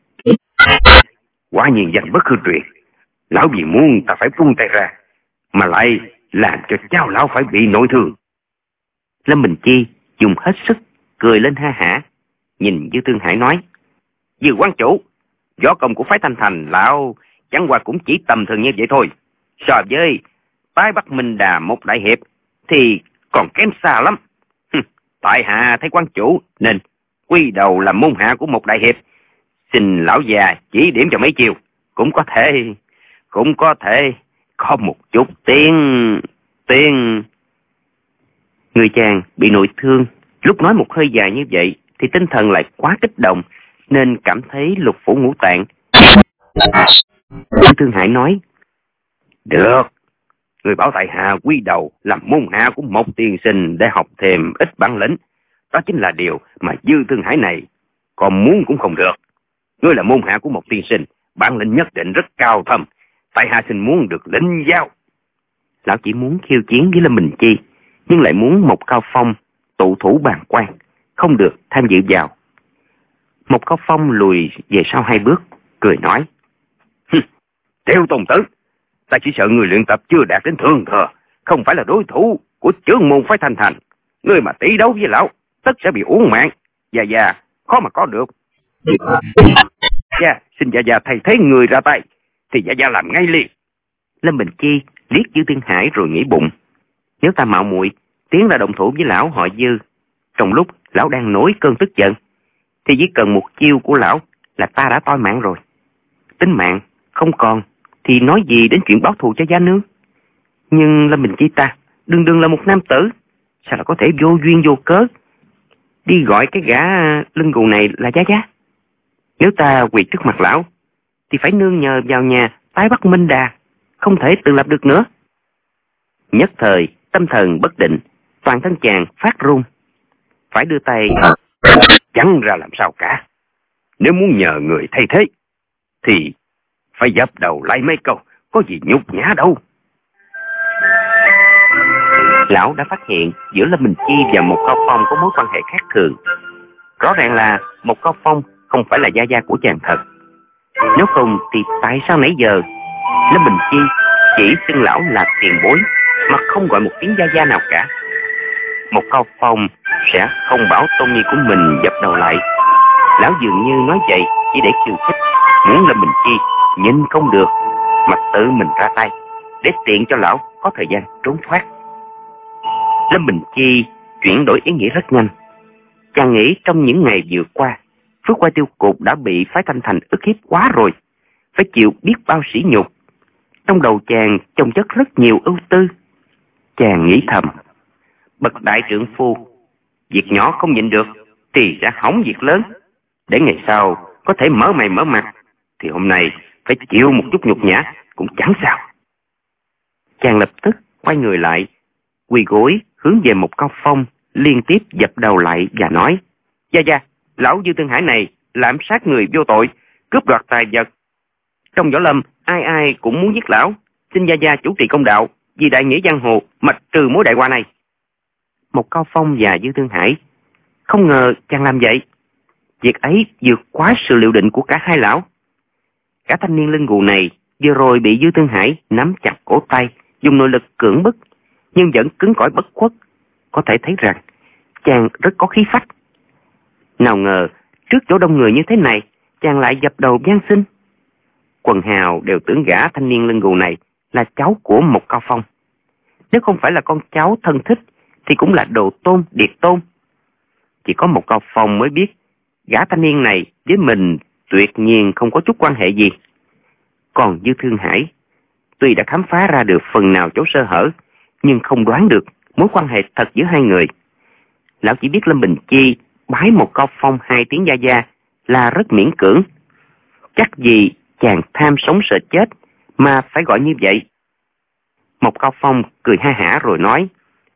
Quả nhiên danh bất hư truyền, lão vì muốn ta phải buông tay ra, mà lại làm cho cháu lão phải bị nội thương. Lâm Bình Chi dùng hết sức cười lên ha hả, nhìn Dư Thương Hải nói: Dư quan chủ, võ công của phái Thanh Thành lão chẳng qua cũng chỉ tầm thường như vậy thôi. So với tái Bắc Minh Đà một đại hiệp thì còn kém xa lắm. Tại hạ thấy quan chủ nên quy đầu làm môn hạ của một đại hiệp, xin lão già chỉ điểm cho mấy chiều, cũng có thể cũng có thể có một chút tiếng tiếng. Người chàng bị nội thương, lúc nói một hơi dài như vậy thì tinh thần lại quá kích động, nên cảm thấy lục phủ ngũ tạng. Dư Thương Hải nói: Được, người bảo tại hạ quy đầu làm môn hạ của một tiên sinh để học thêm ít bản lĩnh, đó chính là điều mà Dư Thương Hải này còn muốn cũng không được. Ngươi là môn hạ của một tiên sinh, bản lĩnh nhất định rất cao thâm, tại hạ xin muốn được lĩnh giáo. Lão chỉ muốn khiêu chiến với Lâm Bình Chi, nhưng lại muốn một Cao Phong tụ thủ bàn quan, không được tham dự vào. Một Cao Phong lùi về sau hai bước, cười nói: Tiêu Tôn Tử, ta chỉ sợ người luyện tập chưa đạt đến thường thừa, không phải là đối thủ của trưởng môn phái Thanh Thành. Người mà tỷ đấu với lão tất sẽ bị uổng mạng. Già già khó mà có được. Dạ, xin Già già thầy thấy người ra tay thì Già già làm ngay liền. Lâm Bình Chi liếc Dư Thiên Hải rồi nghĩ bụng, nếu ta mạo muội tiến ra động thủ với lão họ Dư, trong lúc lão đang nổi cơn tức giận, thì chỉ cần một chiêu của lão là ta đã toi mạng rồi. Tính mạng không còn thì nói gì đến chuyện báo thù cho gia nương. Nhưng Lâm Bình Chi ta đương đương là một nam tử, sao lại có thể vô duyên vô cớ đi gọi cái gã lưng gù này là Gia Gia? Nếu ta quỳ trước mặt lão thì phải nương nhờ vào nhà tái bắt Minh Đà, không thể tự lập được nữa. Nhất thời tâm thần bất định, toàn thân chàng phát run, phải đưa tay chẳng ra làm sao cả. Nếu muốn nhờ người thay thế thì phải dập đầu lại mấy câu, có gì nhục nhã đâu. Lão đã phát hiện giữa Lâm Bình Chi và Một Cao Phong có mối quan hệ khác thường. Rõ ràng là Một Cao Phong không phải là gia gia của chàng thật. Nếu không thì tại sao nãy giờ Lâm Bình Chi chỉ xưng lão là tiền bối mà không gọi một tiếng gia gia nào cả? Một Cao Phong sẽ không bảo Tôn Nhi của mình dập đầu lại. Lão dường như nói vậy chỉ để khiêu khích, muốn Lâm Bình Chi nhìn không được mà tự mình ra tay, để tiện cho lão có thời gian trốn thoát. Lâm Bình Chi chuyển đổi ý nghĩa rất nhanh. Chàng nghĩ trong những ngày vừa qua, Phước Hoa Tiêu Cục đã bị phái Thanh Thành ức hiếp quá rồi, phải chịu biết bao sỉ nhục. Trong đầu chàng chồng chất rất nhiều ưu tư. Chàng nghĩ thầm, bậc đại trượng phu, việc nhỏ không nhịn được thì sẽ hỏng việc lớn. Để ngày sau có thể mở mày mở mặt, thì hôm nay phải chịu một chút nhục nhã cũng chẳng sao. Chàng lập tức quay người lại, quỳ gối hướng về Một Cao Phong, liên tiếp dập đầu lại và nói: Gia gia, lão Dư Thương Hải này lạm sát người vô tội, cướp đoạt tài vật. Trong võ lâm ai ai cũng muốn giết lão, xin gia gia chủ trì công đạo, vì đại nghĩa giang hồ mạch trừ mối đại họa này. Một Cao Phong và Dư Thương Hải không ngờ chàng làm vậy. Việc ấy vượt quá sự liệu định của cả hai lão. Cả thanh niên lưng gù này vừa rồi bị Dư Thương Hải nắm chặt cổ tay, dùng nội lực cưỡng bức, nhưng vẫn cứng cỏi bất khuất. Có thể thấy rằng chàng rất có khí phách. Nào ngờ trước chỗ đông người như thế này, chàng lại dập đầu van xin. Quần hào đều tưởng gã thanh niên lưng gù này là cháu của Một Cao Phong. Nếu không phải là con cháu thân thích thì cũng là đồ tôn điệt tôn. Chỉ có Một Cao Phong mới biết gã thanh niên này với mình tuyệt nhiên không có chút quan hệ gì. Còn Dư Thương Hải tuy đã khám phá ra được phần nào chỗ sơ hở, nhưng không đoán được mối quan hệ thật giữa hai người. Lão chỉ biết Lâm Bình Chi bái Một Cao Phong hai tiếng gia gia là rất miễn cưỡng. Chắc gì chàng tham sống sợ chết mà phải gọi như vậy. Một Cao Phong cười ha hả rồi nói: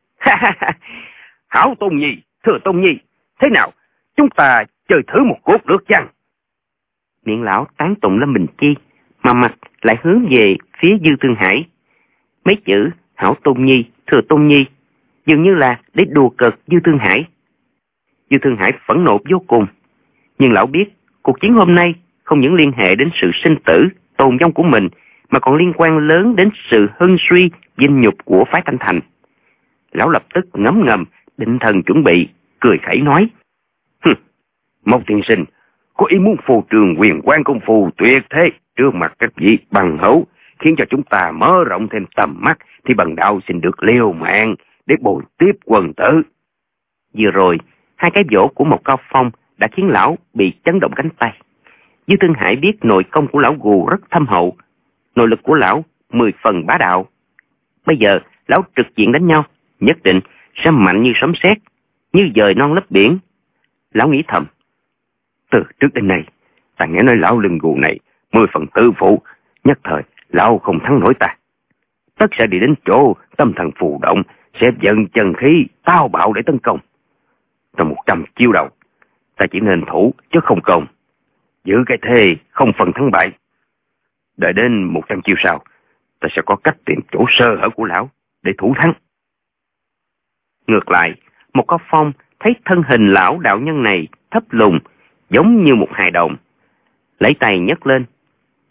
Hảo Tôn Nhi, thưa Tôn Nhi, thế nào, chúng ta chơi thử một cuộc được chăng? Miệng lão tán tụng Lâm Bình Chi, mà mặt lại hướng về phía Dư Thương Hải. Mấy chữ Hảo Tôn Nhi, thưa Tôn Nhi dường như là để đùa cợt Dư Thương Hải. Dư Thương Hải phẫn nộ vô cùng, nhưng lão biết cuộc chiến hôm nay không những liên hệ đến sự sinh tử, tồn vong của mình, mà còn liên quan lớn đến sự hưng suy, vinh nhục của phái Thanh Thành. Lão lập tức ngấm ngầm, định thần chuẩn bị, cười khẩy nói: Một tiên sinh có ý muốn phô trường quyền quan công phu tuyệt thế trước mặt các vị bằng hữu, khiến cho chúng ta mở rộng thêm tầm mắt, thì bần đạo xin được liều mạng để bồi tiếp quần tử. Vừa rồi hai cái vỗ của Một Cao Phong đã khiến lão bị chấn động cánh tay. Dư Thương Hải biết nội công của lão gù rất thâm hậu, nội lực của lão mười phần bá đạo. Bây giờ lão trực diện đánh nhau, nhất định sẽ mạnh như sấm sét, như dời non lấp biển. Lão nghĩ thầm, từ trước đến nay ta nghe nói lão lưng gù này mười phần tư phụ, nhất thời lão không thắng nổi ta, tất sẽ đi đến chỗ tâm thần phù động, sẽ dần chân khí táo bạo để tấn công. Trong một trăm chiêu đầu, ta chỉ nên thủ chứ không công, giữ cái thế không phần thắng bại. Đợi đến một trăm chiêu sau, ta sẽ có cách tìm chỗ sơ hở của lão để thủ thắng. Ngược lại, Một Cao Phong thấy thân hình lão đạo nhân này thấp lùn, giống như một hài đồng, lấy tay nhấc lên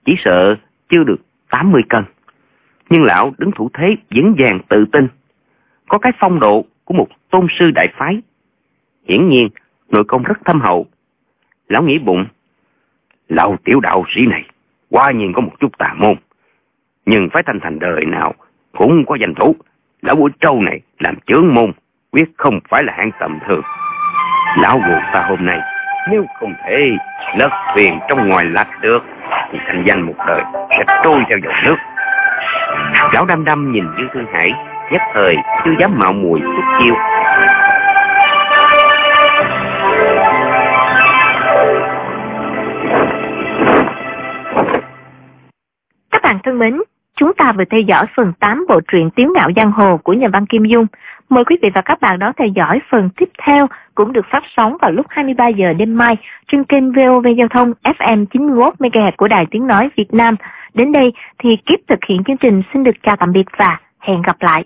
chỉ sợ chưa được tám mươi cân. Nhưng lão đứng thủ thế vững vàng tự tin, có cái phong độ của một tôn sư đại phái. Hiển nhiên nội công rất thâm hậu. Lão nghĩ bụng, lão tiểu đạo sĩ này quả nhiên có một chút tà môn, nhưng phải thành thành đời nào cũng có danh thủ. Lão bụi trâu này làm chướng môn, quyết không phải là hạng tầm thường. Lão buộc ta hôm nay nếu không thể lật thuyền trong ngoài lạch được, thì thành danh một đời sẽ trôi theo dòng nước. Lão đăm đăm nhìn Dương Thương Hải, nhất thời chưa dám mạo muội chút chiêu. Các bạn thân mến, chúng ta vừa theo dõi phần tám bộ truyện Tiếu Ngạo Giang Hồ của nhà văn Kim Dung. Mời quý vị và các bạn đón theo dõi phần tiếp theo, cũng được phát sóng vào lúc hai mươi ba giờ đêm mai trên kênh vê o vê Giao thông ép em chín mươi mốt mê ga héc của Đài Tiếng Nói Việt Nam. Đến đây thì Kiếp thực hiện chương trình xin được chào tạm biệt và hẹn gặp lại.